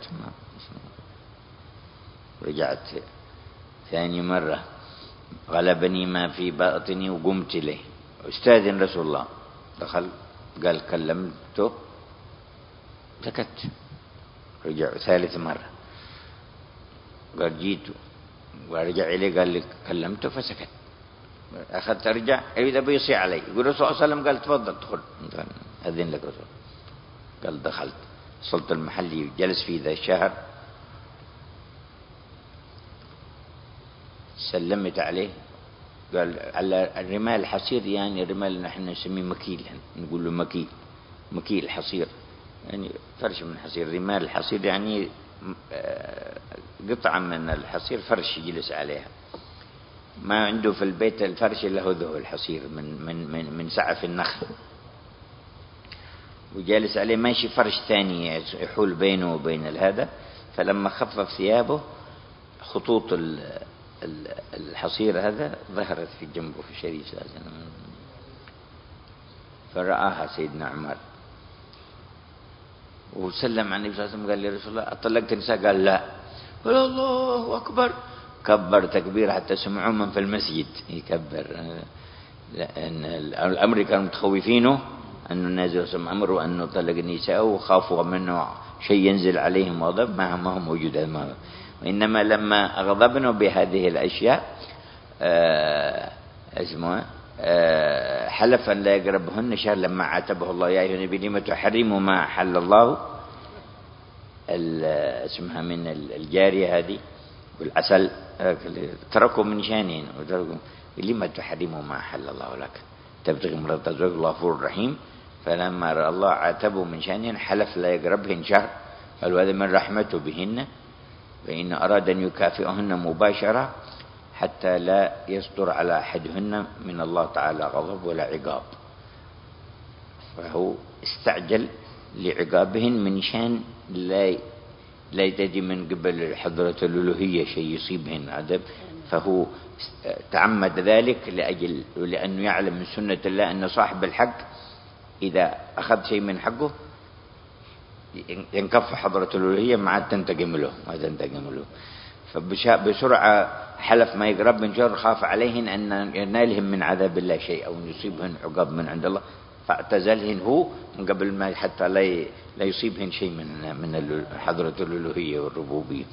رجعت ثاني مرة غلبني ما في باطني وقمت إليه استأذن رسول الله. دخل قال كلمته سكت. رجع ثالث مرة قال جيت ورجع إليه قال لي كلمته فسكت. أخذت أرجع إذا بيصيح علي يقول رسول الله صلى الله عليه وسلم قال تفضل دخل أذن لك رسول. قال دخلت وصلت المحل جلس فيه ذا الشهر. سلمت عليه قال على الرمال الحصير يعني الرمال نحن نسميه مكيل نقول له مكيل حصير يعني فرش من حصير. رمال الحصير يعني قطعة من الحصير فرش يجلس عليها. ما عنده في البيت الفرش إلا هو ذو الحصير من سعف النخل وجالس عليه ماشي فرش ثاني يحول بينه وبين هذا. فلما خفف ثيابه خطوط الحصير هذا ظهرت في جنبه في شريف فرآها سيدنا عمر وسلم على النبي صلى الله عليه وسلم. قال لي رسول الله أطلقت نساء؟ قال لا. قال الله أكبر. كبر تكبير حتى سمعوا من في المسجد يكبر. لأن الأمر كانوا متخوفينه أنه نازل سمع أمره أنه طلق النساء وخافوا منه شيء ينزل عليهم غضب ما هو موجود. وإنما لما أغضبنا بهذه الأشياء حلف أن لا يقربهن شهر لما عاتبه الله يا أيها النبي لم تحرم ما حل الله اسمها من الجارية هذه والعسل تركوا من شانين لما تحرم ما حل الله لك تبتغي مرضات أزواج الله غفور رحيم. فلما رأى الله عاتبه من شانين حلف لا يقربهن شهر. قالوا هذا من رحمته بهن فإن أراد أن يكافئهن مباشرة حتى لا يصدر على أحدهن من الله تعالى غضب ولا عقاب. فهو استعجل لعقابهن من شان لا يتجي من قبل حضرة الألوهية شيء يصيبهن عذاب. فهو تعمد ذلك لأنه يعلم من سنة الله أن صاحب الحق إذا أخذ شيء من حقه ينكف حضرة الألوهية ما عاد تنتقم له. فبسرعة حلف ما يقرب من شر خاف عليهن أن ينالهم من عذاب الله شيء أو يصيبهن عقاب من عند الله فاعتزلهن هو من قبل ما حتى لا يصيبهن شيء من حضرة الألوهية والربوبية.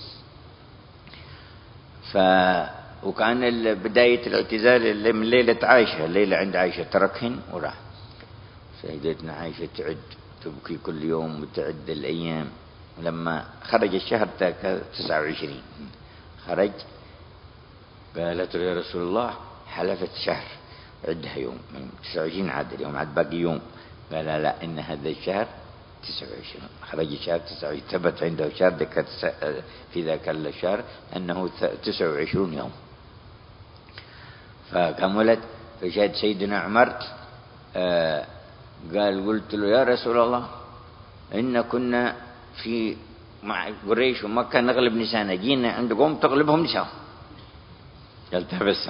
وكان بداية الاعتزال من ليلة عائشة. الليلة عند عائشة تركهن وراح. سيدتنا عائشة تعد تبكي كل يوم وتعد الأيام. لما خرج الشهر 29 خرج قالت له يا رسول الله حلفت شهر عدها يوم 29 عاد اليوم عاد باقي يوم. قال لا إن هذا الشهر 29. خرج الشهر 29 ثبت عنده شهر في ذاك الشهر أنه 29 يوم. فكملت فشهد سيدنا عمر قال قلت له يا رسول الله إن كنا في مع قريش ومكة نغلب نسانا جينا عند قوم تغلبهم نساء. قال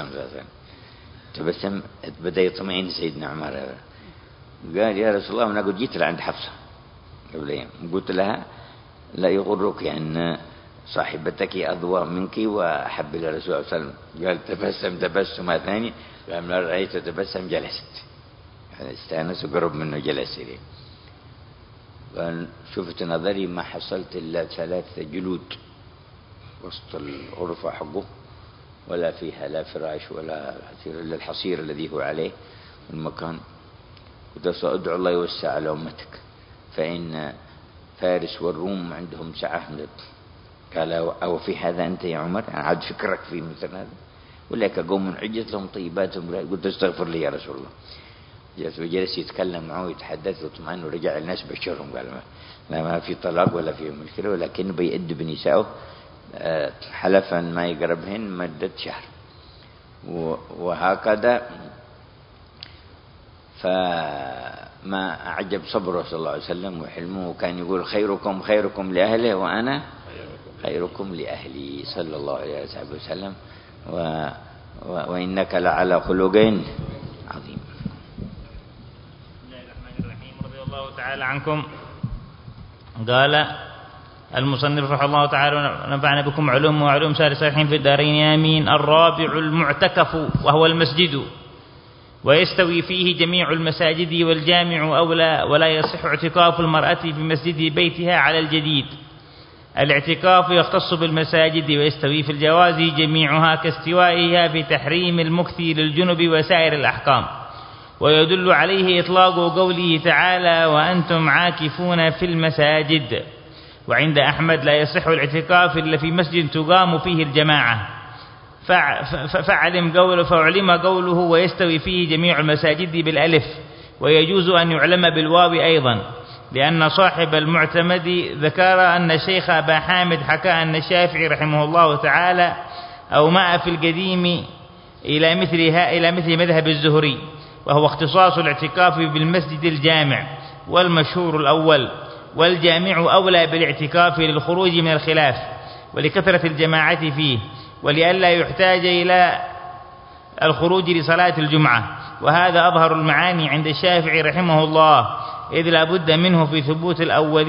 تبسم بدأ يطمئن سيدنا عمر. قال يا رسول الله أنا قد جيت لعند حفصة قبل أيام قلت لها لا يغرك أن صاحبتك أضواء منك وأحب إلى رسول الله صلى الله عليه وسلم. قال تبسم ثاني لما رأيت تبسم جلست استانس وقرب منه جلس إليه. قال شفت نظري ما حصلت إلا 3 جلود وسط الغرفة حقه ولا فيها لا فراش ولا حصير إلا الحصير الذي هو عليه المكان. قلت سأدعو الله يوسع على أمتك فإن فارس والروم عندهم سعة. قال أو في هذا أنت يا عمر يعني عاد فكرك في مثل هذا. أولئك قوم عجت لهم طيباتهم، قلت استغفر لي يا رسول الله. جلس يتكلم معه ويتحدث واطمئن ورجع الناس بشرهم، قال ما في طلاق ولا في مشكلة، ولكن بيأدب بنسائه حلفا ما يقربهن مدة شهر. وهكذا فما أعجب صبره صلى الله عليه وسلم وحلمه، وكان يقول خيركم خيركم لأهله وأنا خيركم لأهلي صلى الله عليه وسلم. وإنك لعلى خلق عظيم. بسم الله الرحمن الرحيم. رضي الله تعالى عنكم. قال المصنف رحمه الله تعالى ونفعنا بكم علوم وعلوم سائر الصالحين في الدارين آمين. الرابع المعتكف وهو المسجد، ويستوي فيه جميع المساجد والجامع أولى، ولا يصح اعتكاف المرأة في مسجد بيتها على الجديد. الاعتكاف يختص بالمساجد ويستوي في الجواز جميعها كاستوائها في تحريم المكث للجنب وسائر الأحكام. ويدل عليه إطلاق قوله تعالى وأنتم عاكفون في المساجد. وعند أحمد لا يصح الاعتكاف إلا في مسجد تقام فيه الجماعة، فعلم قوله ويستوي فيه جميع المساجد بالألف، ويجوز أن يعلم بالواو أيضا، لأن صاحب المعتمد ذكر أن الشيخ أبا حامد حكى أن الشافعي رحمه الله تعالى أومأ في القديم إلى مثل مذهب الزهري، وهو اختصاص الاعتكاف بالمسجد الجامع، والمشهور الأول. والجامع أولى بالاعتكاف للخروج من الخلاف ولكثرة الجماعة فيه، ولئلا يحتاج إلى الخروج لصلاة الجمعة. وهذا أظهر المعاني عند الشافعي رحمه الله، إذ لا بد منه في ثبوت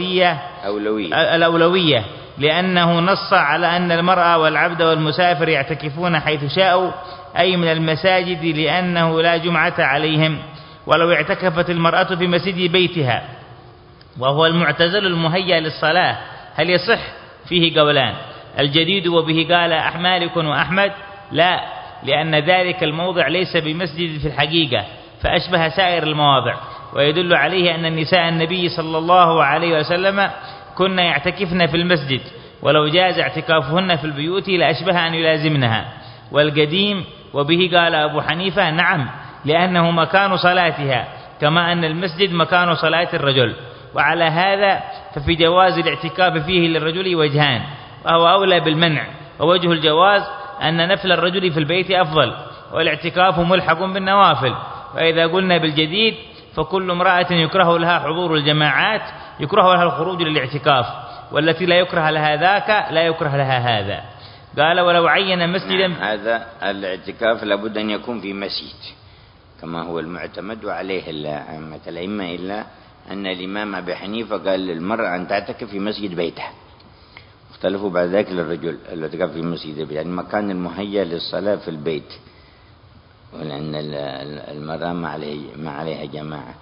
الأولوية، لأنه نص على أن المرأة والعبد والمسافر يعتكفون حيث شاءوا، أي من المساجد، لأنه لا جمعة عليهم. ولو اعتكفت المرأة في مسجد بيتها وهو المعتزل المهيأ للصلاة هل يصح؟ فيه قولان. الجديد وبه قال مالك وأحمد لا، لأن ذلك الموضع ليس بمسجد في الحقيقة، فأشبه سائر المواضع. ويدل عليه أن النساء النبي صلى الله عليه وسلم كن يعتكفن في المسجد، ولو جاز اعتكافهن في البيوت لأشبه أن يلازمنها. والقديم وبه قال أبو حنيفة نعم، لأنه مكان صلاتها، كما أن المسجد مكان صلاة الرجل. وعلى هذا ففي جواز الاعتكاف فيه للرجل وجهان، وهو أولى بالمنع. ووجه الجواز أن نفل الرجل في البيت أفضل، والاعتكاف ملحق بالنوافل. وإذا قلنا بالجديد فكل امرأة يكره لها حضور الجماعات يكره لها الخروج للاعتكاف، والتي لا يكره لها ذاك لا يكره لها هذا. قال ولو عين مسجدا. هذا الاعتكاف لابد أن يكون في مسجد كما هو المعتمد وعليه الأئمة، إلا أن الإمام أبي حنيفة قال للمرأة أن تعتكف في مسجد بيتها، اختلفوا بعد ذلك للرجل الاعتكاف في مسجد البيت، يعني المكان المهيأ للصلاة في البيت، ولأن المرأة ما عليها جماعة.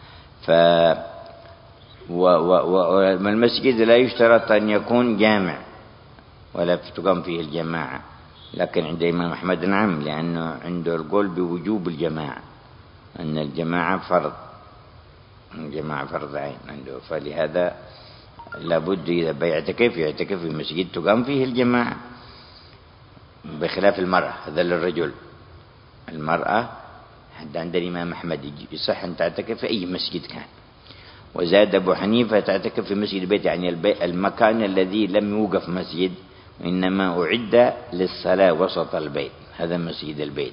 والمسجد لا يشترط أن يكون جامع ولا تقام فيه الجماعة، لكن عند الإمام أحمد نعم، لأنه عنده القول بوجوب الجماعة، أن الجماعة فرض، الجماعة فرض عين عنده، فلهذا لابد إذا بيعتكف يعتكف في مسجد تقام فيه الجماعة، بخلاف المرأة. هذا للرجل. المرأة عند الإمام أحمد يصح أن تعتكف في أي مسجد كان. وزاد أبو حنيفة تعتكف في مسجد البيت، يعني المكان الذي لم يوقف مسجد وإنما أعد للصلاة وسط البيت، هذا مسجد البيت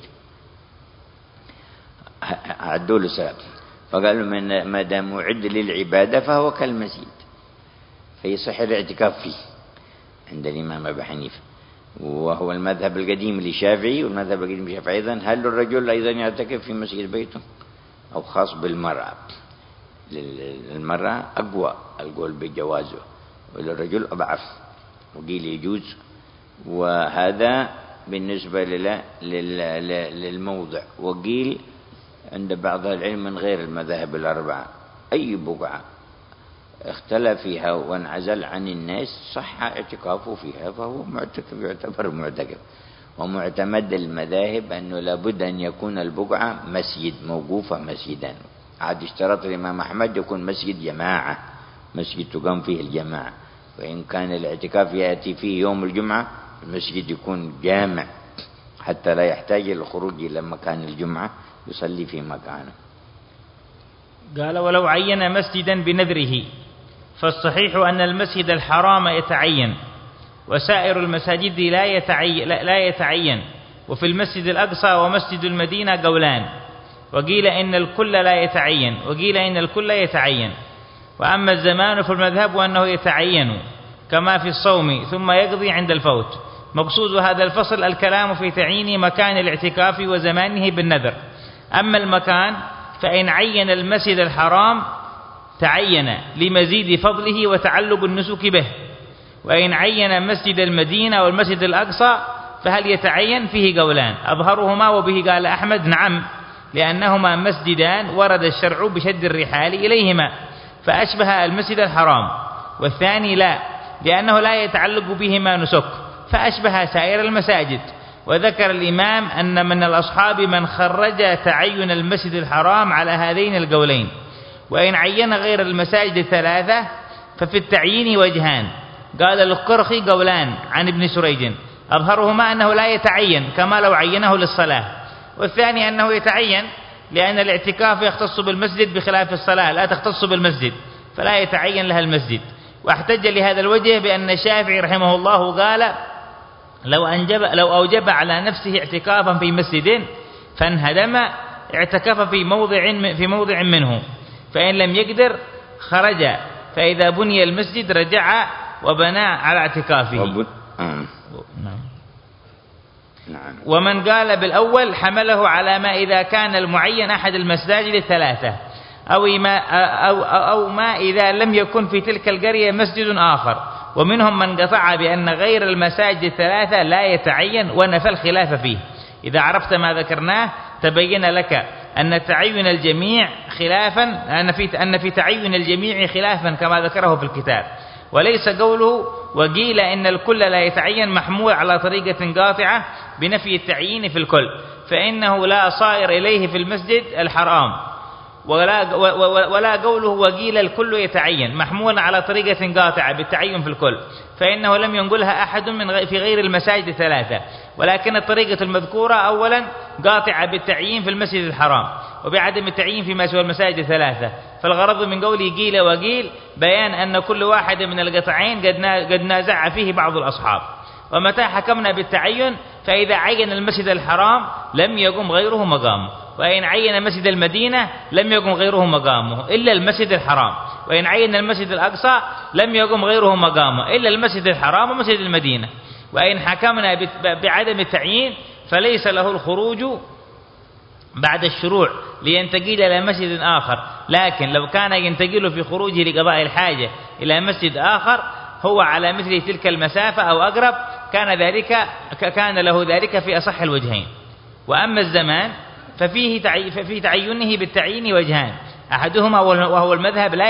أعدوا للصلاة، فقالوا ما دام أعد للعبادة فهو كالمسجد، فيصح الاعتكاف فيه عند الإمام أبي حنيفة، وهو المذهب القديم للشافعي، والمذهب القديم للشافعي أيضا. هل الرجل أيضا يعتكف في مسجد بيته أو خاص بالمرأة؟ للمرأة أقوى القول بجوازه، وللرجل أضعف، وقيل يجوز. وهذا بالنسبة للموضع. وقيل عند بعض العلم من غير المذاهب الأربعة أي بقعة اختلف فيها وانعزل عن الناس صح اعتكافه فيها، فهو معتكف، يعتبر معتكف. ومعتمد المذاهب أنه لابد أن يكون البقعة مسجد موقوفة مسجدا. عاد اشترط الإمام أحمد يكون مسجد جماعة، مسجد تقام فيه الجماعة. وإن كان الاعتكاف يأتي فيه يوم الجمعة المسجد يكون جامع حتى لا يحتاج إلى الخروج إلى مكان الجمعة، يصلي في مكانه. قال: ولو عين مسجدا بنذره فالصحيح أن المسجد الحرام يتعين، وسائر المساجد لا يتعين، وفي المسجد الأقصى ومسجد المدينة قولان، وقيل إن الكل لا يتعين، وقيل إن الكل يتعين. وأما الزمان فالمذهب أنه يتعين كما في الصوم ثم يقضي عند الفوت. مقصود هذا الفصل الكلام في تعيين مكان الاعتكاف وزمانه بالنذر. أما المكان فإن عين المسجد الحرام تعين لمزيد فضله وتعلق النسك به، وإن عين مسجد المدينة والمسجد الأقصى فهل يتعين؟ فيه قولان، أظهرهما وبه قال أحمد نعم، لأنهما مسجدان ورد الشرع بشد الرحال إليهما فأشبه المسجد الحرام، والثاني لا، لأنه لا يتعلق بهما نسك فأشبه سائر المساجد. وذكر الإمام أن من الأصحاب من خرج تعين المسجد الحرام على هذين القولين. وإن عين غير المساجد الثلاثة ففي التعيين وجهان، قال القرخي قولان عن ابن سريج، أظهرهما أنه لا يتعين كما لو عينه للصلاة، والثاني أنه يتعين لأن الاعتكاف يختص بالمسجد بخلاف الصلاة لا تختص بالمسجد فلا يتعين لها المسجد. واحتج لهذا الوجه بأن الشافعي رحمه الله قال لو أوجب على نفسه اعتكافا في مسجد فانهدم اعتكف في موضع منه، فإن لم يقدر خرج، فإذا بني المسجد رجع وبنى على اعتكافه. ومن قال بالأول حمله على ما إذا كان المعين أحد المساجد الثلاثة أو ما إذا لم يكن في تلك القرية مسجد آخر. ومنهم من قطع بأن غير المساجد الثلاثة لا يتعين ونفى الخلاف فيه. إذا عرفت ما ذكرناه تبين لك أن تعين الجميع خلافا، أن في تعين الجميع خلافا كما ذكره في الكتاب، وليس قوله وقيل إن الكل لا يتعين محمول على طريقة قاطعة بنفي التعيين في الكل، فإنه لا صائر إليه في المسجد الحرام، ولا قوله وقيل الكل يتعين محمول على طريقة قاطعة بالتعين في الكل، فإنه لم ينقلها أحد في غير المساجد الثلاثة، ولكن الطريقة المذكورة أولا قاطعة بالتعيين في المسجد الحرام وبعدم التعيين فيما سوى المساجد الثلاثة. فالغرض من قوله قيل وقيل بيان أن كل واحد من القطعين قد نازع فيه بعض الأصحاب. ومتى حكمنا بالتعين فإذا عين المسجد الحرام لم يقم غيره مقامه، وإن عين مسجد المدينة لم يقم غيره مقامه إلا المسجد الحرام، وإن عين المسجد الأقصى لم يقم غيره مقامه إلا المسجد الحرام ومسجد المدينة. وإن حكمنا بعدم التعيين فليس له الخروج بعد الشروع لينتقل إلى مسجد آخر، لكن لو كان ينتقل في خروجه لقضاء الحاجة إلى مسجد آخر هو على مثل تلك المسافة أو أقرب كان له ذلك في أصح الوجهين. وأما الزمان ففي تعينه بالتعيين وجهان، أحدهما وهو المذهب لا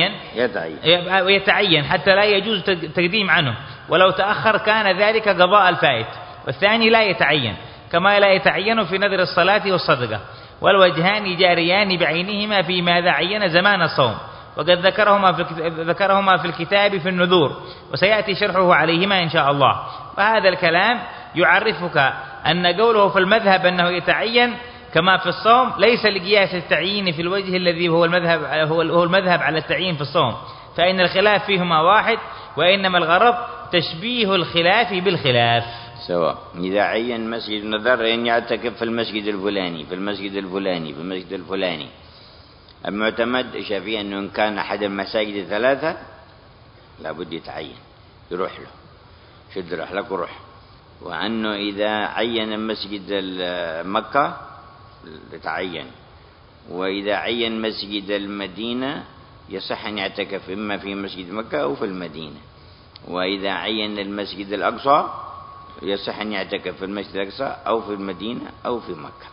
يتعين حتى لا يجوز تقديم عنه، ولو تأخر كان ذلك قضاء الفائت، والثاني لا يتعين كما لا يتعين في نذر الصلاة والصدقة. والوجهان جاريان بعينهما في ماذا عين زمان الصوم، وقد ذكرهما في الكتاب في النذور، وسيأتي شرحه عليهما إن شاء الله. وهذا الكلام يعرفك أن قوله في المذهب أنه يتعين كما في الصوم ليس لقياس التعيين في الوجه الذي هو المذهب على التعيين في الصوم، فإن الخلاف فيهما واحد، وإنما الغرض تشبيه الخلاف بالخلاف. سواء إذا عين مسجد نذر أن يعتكف في المسجد الفلاني في المسجد الفلاني، المعتمد الشافعي أنه إن كان أحد المساجد الثلاثة لابد يتعين، يروح له شد رحلك وروح. وأنه إذا عين مسجد مكة يتعين، وإذا عين مسجد المدينة يصح أن يعتكف إما في مسجد مكة أو في المدينة. وإذا عين المسجد الأقصى يصح أن يعتكف في المسجد الأقصى أو في المدينة أو في مكة.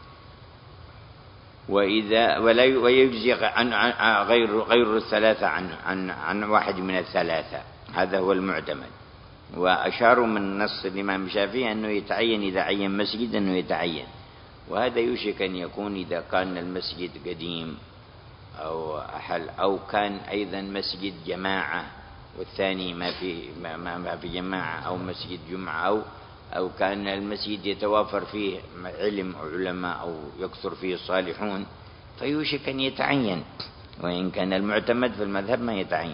ويجزي عن غير الثلاثة عن واحد من الثلاثة، هذا هو المعتمد. وأشاروا من نص الإمام الشافعي أنه يتعين إذا عين مسجد أنه يتعين، وهذا يوشك أن يكون إذا كان المسجد قديم أو كان أيضا مسجد جماعة والثاني ما في جماعة، أو مسجد جمعة أو كان المسجد يتوافر فيه علم أو علماء أو يكثر فيه الصالحون فيوشك أن يتعين، وإن كان المعتمد في المذهب ما يتعين.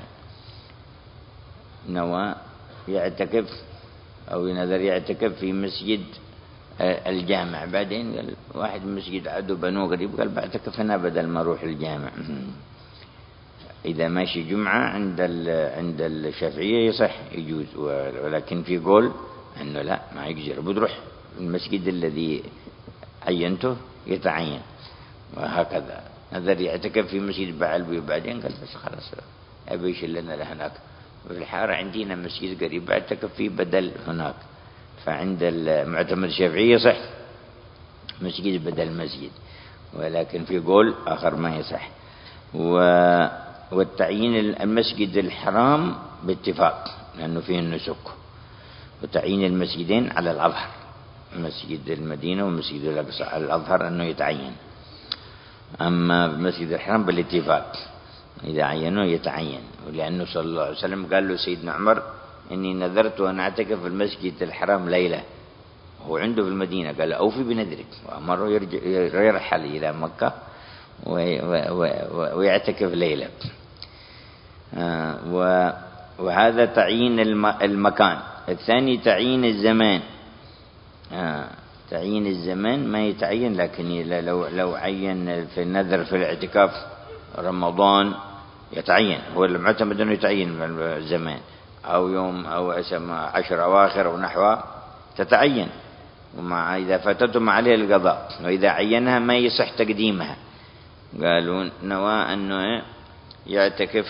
نوى يعتكف أو ينذر يعتكف في مسجد الجامع، بعدين قال واحد مسجد عدو بنو قريب قال بعتكف هنا بدل ما أروح الجامع. إذا ماشي جمعة عند الشافعية يصح يجوز، ولكن في قول أنه لا ما يجزر، بتروح المسجد الذي عينته يتعين. وهكذا نذر يعتكف في مسجد بعلبي، وبعدين قال بس خلاص أبيش لنا لهناك، وفي الحارة عندنا مسجد قريب اعتكف فيه بدل هناك. فعند المعتمد الشافعي صح مسجد بدل مسجد، ولكن في قول آخر ما يصح. والتعيين المسجد الحرام باتفاق لأنه فيه النسك، وتعيين المسجدين على الأظهر، مسجد المدينة ومسجد الأقصى على الأظهر أنه يتعين. أما المسجد الحرام بالاتفاق إذا عينوه يتعين، ولأنه صلى الله عليه وسلم قال له سيدنا عمر إني نذرت أن أعتكف في المسجد الحرام ليلة، هو عنده في المدينة، قال أوفي بنذرك، وأمره يرحل إلى مكة ويعتكف ليلة. وهذا تعيين المكان. الثاني تعيين الزمان. تعيين الزمان ما يتعين، لكن لو عين في النذر في الاعتكاف رمضان يتعين، هو المعتمد أنه يتعين الزمان، أو يوم أو 10 أواخر أو نحوها تتعين، ومع إذا فاتتهم عليه القضاء، وإذا عينها ما يصح تقديمها. قالوا نوى أنه يعتكف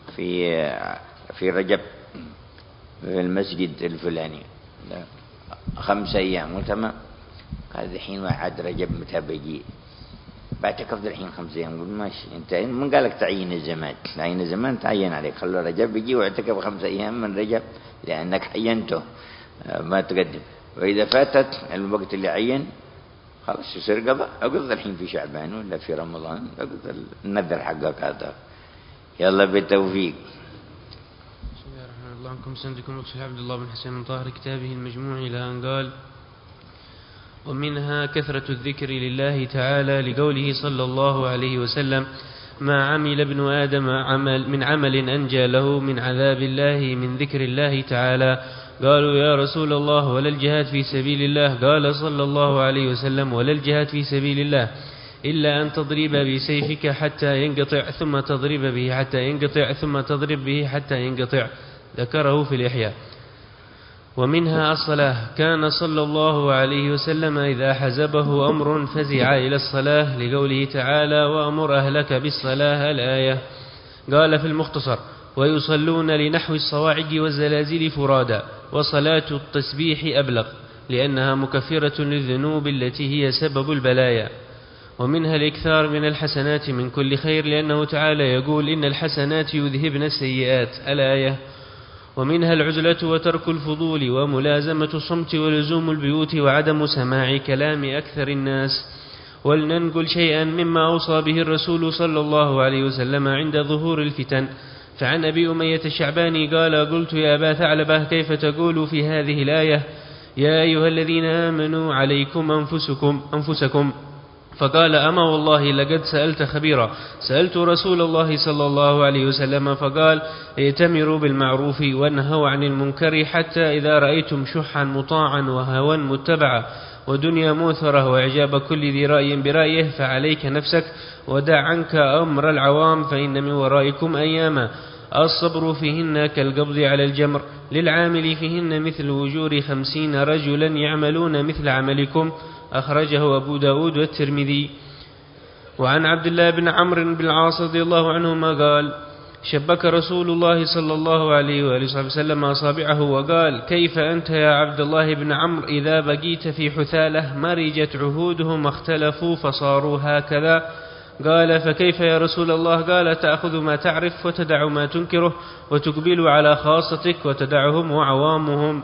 في رجب في المسجد الفلاني 5 أيام وتمام. قال الحين وعد رجب متى بيجي؟ بعتكف الحين 5 أيام. قل ماشي، انت من قالك تعيين الزمان؟ تعيين الزمان تعين عليك، خلوا رجب يجي واعتكف 5 أيام من رجب لأنك عينته ما تقدم. وإذا فاتت الوقت اللي عين خلاص يصير قضاء، أقضى الحين في شعبان ولا في رمضان، أقضى النذر حقك هذا. يلا بالتوفيق. بسم الله الرحمن الرحيم. عنكم سندكم لطفي عبد الله بن حسين من طاهر كتابه المجموع إلى أن قال: ومنها كثرة الذكر لله تعالى لقوله صلى الله عليه وسلم: ما عمل ابن آدم من عمل أنجى له من عذاب الله من ذكر الله تعالى. قالوا: يا رسول الله ولا الجهاد في سبيل الله؟ قال صلى الله عليه وسلم: ولا الجهاد في سبيل الله إلا أن تضرب بسيفك حتى ينقطع، ثم تضرب به حتى ينقطع، ثم تضرب به حتى ينقطع. ذكره في الإحياء. ومنها الصلاة. كان صلى الله عليه وسلم إذا حزبه أمر فزع إلى الصلاة لقوله تعالى: وأمر أهلك بالصلاة الآية. قال في المختصر: ويصلون لنحو الصواعق والزلازل فرادا، وصلاة التسبيح أبلغ لأنها مكفرة للذنوب التي هي سبب البلايا. ومنها الإكثار من الحسنات من كل خير لأنه تعالى يقول: إن الحسنات يذهبن السيئات الآية. ومنها العزلة وترك الفضول وملازمة الصمت ولزوم البيوت وعدم سماع كلام أكثر الناس. ولننقل شيئا مما أوصى به الرسول صلى الله عليه وسلم عند ظهور الفتن. فعن أبي أمية الشعباني قال: قلت يا أبا ثعلبة كيف تقول في هذه الآية: يا أيها الذين آمنوا عليكم أنفسكم؟ فقال: أما والله لقد سألت خبيرا. سألت رسول الله صلى الله عليه وسلم فقال: ائتمروا بالمعروف وانهوا عن المنكر حتى إذا رأيتم شحا مطاعا وهوى متبعا ودنيا موثرة وإعجاب كل ذي رأي برأيه فعليك نفسك ودع عنك أمر العوام فإن من ورائكم أياما الصبر فيهن كالقبض على الجمر، للعامل فيهن مثل وجور 50 رجلا يعملون مثل عملكم. أخرجه أبو داود والترمذي. وعن عبد الله بن عمرو بن العاص رضي الله عنهما قال: شبك رسول الله صلى الله عليه وآله وسلم أصابعه وقال: كيف أنت يا عبد الله بن عمرو إذا بقيت في حثالة مرجت عهودهم اختلفوا فصاروا هكذا؟ قال: فكيف يا رسول الله؟ قال: تأخذ ما تعرف وتدع ما تنكره وتقبل على خاصتك وتدعهم وعوامهم.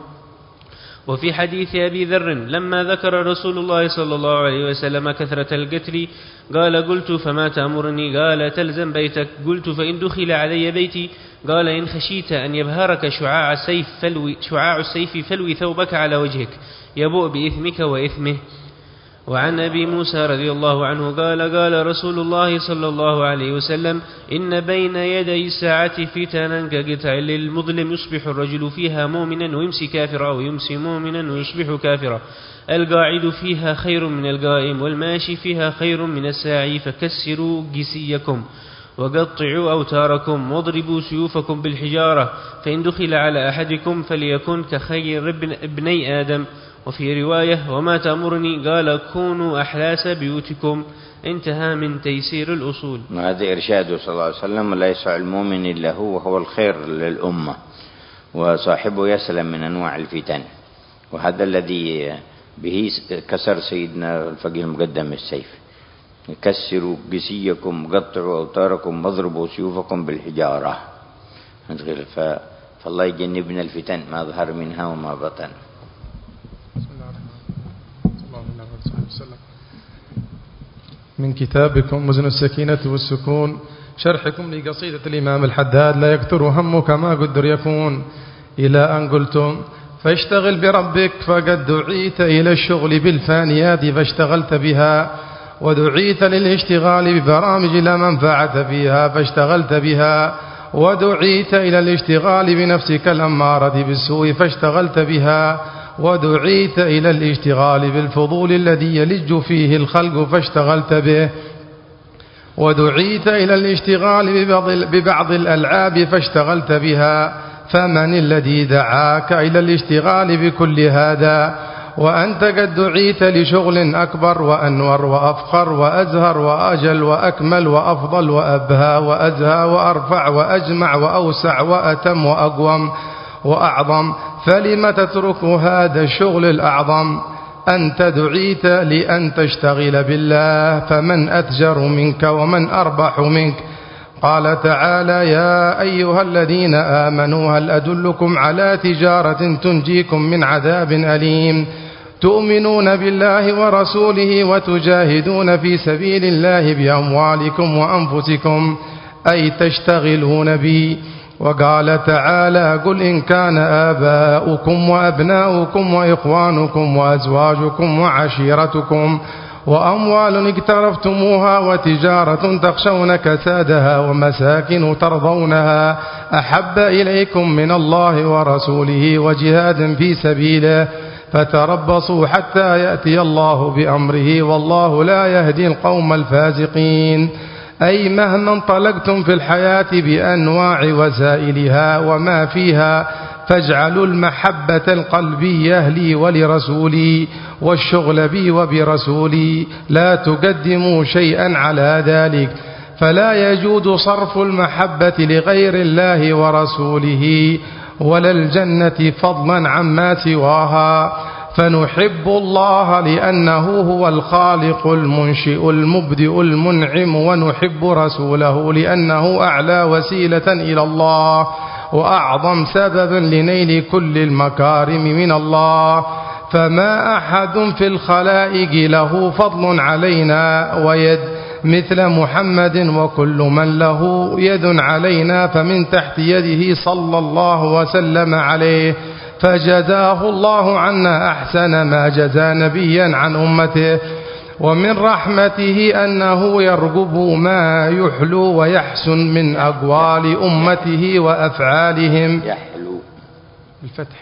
وفي حديث أبي ذر لما ذكر رسول الله صلى الله عليه وسلم كثرة القتل قال: قلت فما تأمرني؟ قال: تلزم بيتك. قلت: فإن دخل علي بيتي؟ قال: إن خشيت أن يبهرك شعاع السيف فلوي ثوبك على وجهك، يبوء بإثمك وإثمه. وعن أبي موسى رضي الله عنه قال قال رسول الله صلى الله عليه وسلم: إن بين يدي الساعة فتنا كقطع للمظلم يصبح الرجل فيها مؤمنا ويمسي كافرا، ويمسي مؤمنا ويصبح كافرا. القاعد فيها خير من القائم، والماشي فيها خير من الساعي. فكسروا جسيكم وقطعوا أوتاركم واضربوا سيوفكم بالحجارة، فإن دخل على أحدكم فليكن كخير ابني آدم. وفي رواية: وما تأمرني؟ قال: كونوا أحلاس بيوتكم. انتهى من تيسير الأصول. هذا إرشاده صلى الله عليه وسلم: ولا يسع المؤمن إلا هو، وهو الخير للأمة، وصاحبه يسلم من أنواع الفتن. وهذا الذي به كسر سيدنا الفقيه المقدم السيف: كسروا جسيكم، قطعوا أوتاركم، واضربوا سيوفكم بالحجارة. فالله يجنبنا الفتن ما ظهر منها وما بطن. من كتابكم مزن السكينة والسكون، شرحكم لقصيدة الإمام الحداد: لا يكثر همك ما قدر يكون، إلى أن قلتم: فاشتغل بربك فقد دعيت إلى الشغل بالفانيات فاشتغلت بها، ودعيت للاشتغال ببرامج لا منفعة فيها فاشتغلت بها، ودعيت إلى الاشتغال بنفسك الأمارة بالسوء فاشتغلت بها، ودعيت إلى الاشتغال بالفضول الذي يلج فيه الخلق فاشتغلت به، ودعيت إلى الاشتغال ببعض الألعاب فاشتغلت بها. فمن الذي دعاك إلى الاشتغال بكل هذا وأنت قد دعيت لشغل أكبر وأنور وأفخر وأزهر وأجل وأكمل وأفضل وأبهى وأزهى وأرفع وأجمع وأوسع وأتم وأقوم وأعظم؟ فلم تترك هذا الشغل الأعظم؟ أنت دعيت لأن تشتغل بالله، فمن أتجر منك ومن أربح منك؟ قال تعالى: يا أيها الذين آمنوا هل أدلكم على تجارة تنجيكم من عذاب أليم، تؤمنون بالله ورسوله وتجاهدون في سبيل الله بأموالكم وأنفسكم، أي تشتغلون بي. وقال تعالى: قل إن كان آباؤكم وأبناؤكم وإخوانكم وأزواجكم وعشيرتكم وأموال اقترفتموها وتجارة تخشون كسادها ومساكن ترضونها أحب إليكم من الله ورسوله وجهاد في سبيله فتربصوا حتى يأتي الله بأمره والله لا يهدي القوم الفاسقين. أي مهما انطلقتم في الحياة بأنواع وسائلها وما فيها فاجعلوا المحبة القلبية لي ولرسولي والشغل بي وبرسولي، لا تقدموا شيئا على ذلك، فلا يجوز صرف المحبة لغير الله ورسوله ولا الجنة فضلا عما سواها. فنحب الله لأنه هو الخالق المنشئ المبدئ المنعم، ونحب رسوله لأنه أعلى وسيلة إلى الله وأعظم سبب لنيل كل المكارم من الله. فما أحد في الخلائق له فضل علينا ويد مثل محمد، وكل من له يد علينا فمن تحت يده صلى الله وسلم عليه، فجزاه الله عنا أحسن ما جزى نبيا عن أمته. ومن رحمته أنه يرغب ما يحلو ويحسن من أقوال أمته وأفعالهم، يحلو الفتح،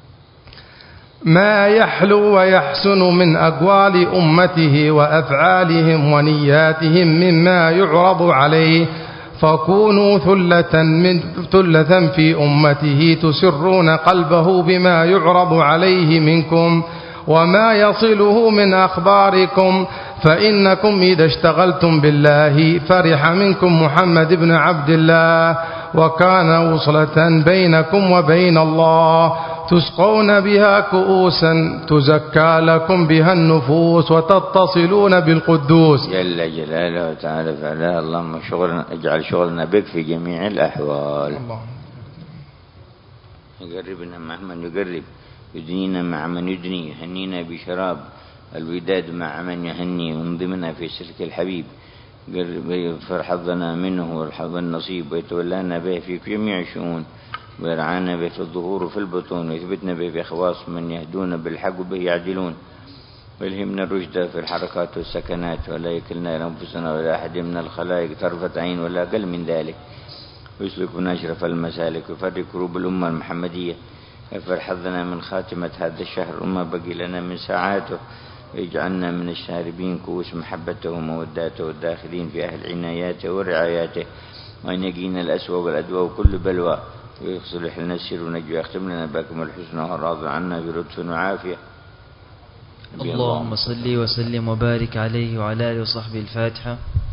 ما يحلو ويحسن من أقوال أمته وأفعالهم ونياتهم مما يعرض عليه، فكونوا ثلة في أمته تسرون قلبه بما يعرض عليه منكم وما يصله من أخباركم، فإنكم إذا اشتغلتم بالله فرح منكم محمد بن عبد الله، وكان وصلة بينكم وبين الله، تسقون بها كؤوسا تزكى لكم بها النفوس وتتصلون بالقدوس جل جلاله وتعالى فعلا. اللهم اجعل شغلنا بك في جميع الأحوال. يقربنا مع من يقرب، يدنينا مع من يدني، يهنينا بشراب الوداد مع من يهني، وانضمنا في سلك الحبيب، يغفر حظنا منه والحظ النصيب، ويتولانا به في جميع الشؤون، ويرعانا به في الظهور وفي البطون، ويثبتنا به في خواص من يهدون بالحق وبه يعدلون، ويلهمنا الرشد في الحركات والسكنات، ولا يكلنا إلى أنفسنا ولا أحد من الخلائق طرفة عين ولا أقل من ذلك، ويسلك بنا أشرف المسالك، ويفرق كروب الأمة المحمدية، ويفرح حظنا من خاتمة هذا الشهر وما بقي لنا من ساعاته، ويجعلنا من الشاربين كؤوس محبته وموداته والداخلين في أهل عناياته ورعاياته، وأن يقينا الأسوأ والأدوى وكل بلوى، ويصلح لنا السر ونجو، ويختم لنا باكم الحسنى والراضي عنا بلطف وعافية. اللهم صل وسلم وبارك عليه وعلى آله وصحبه. الفاتحة.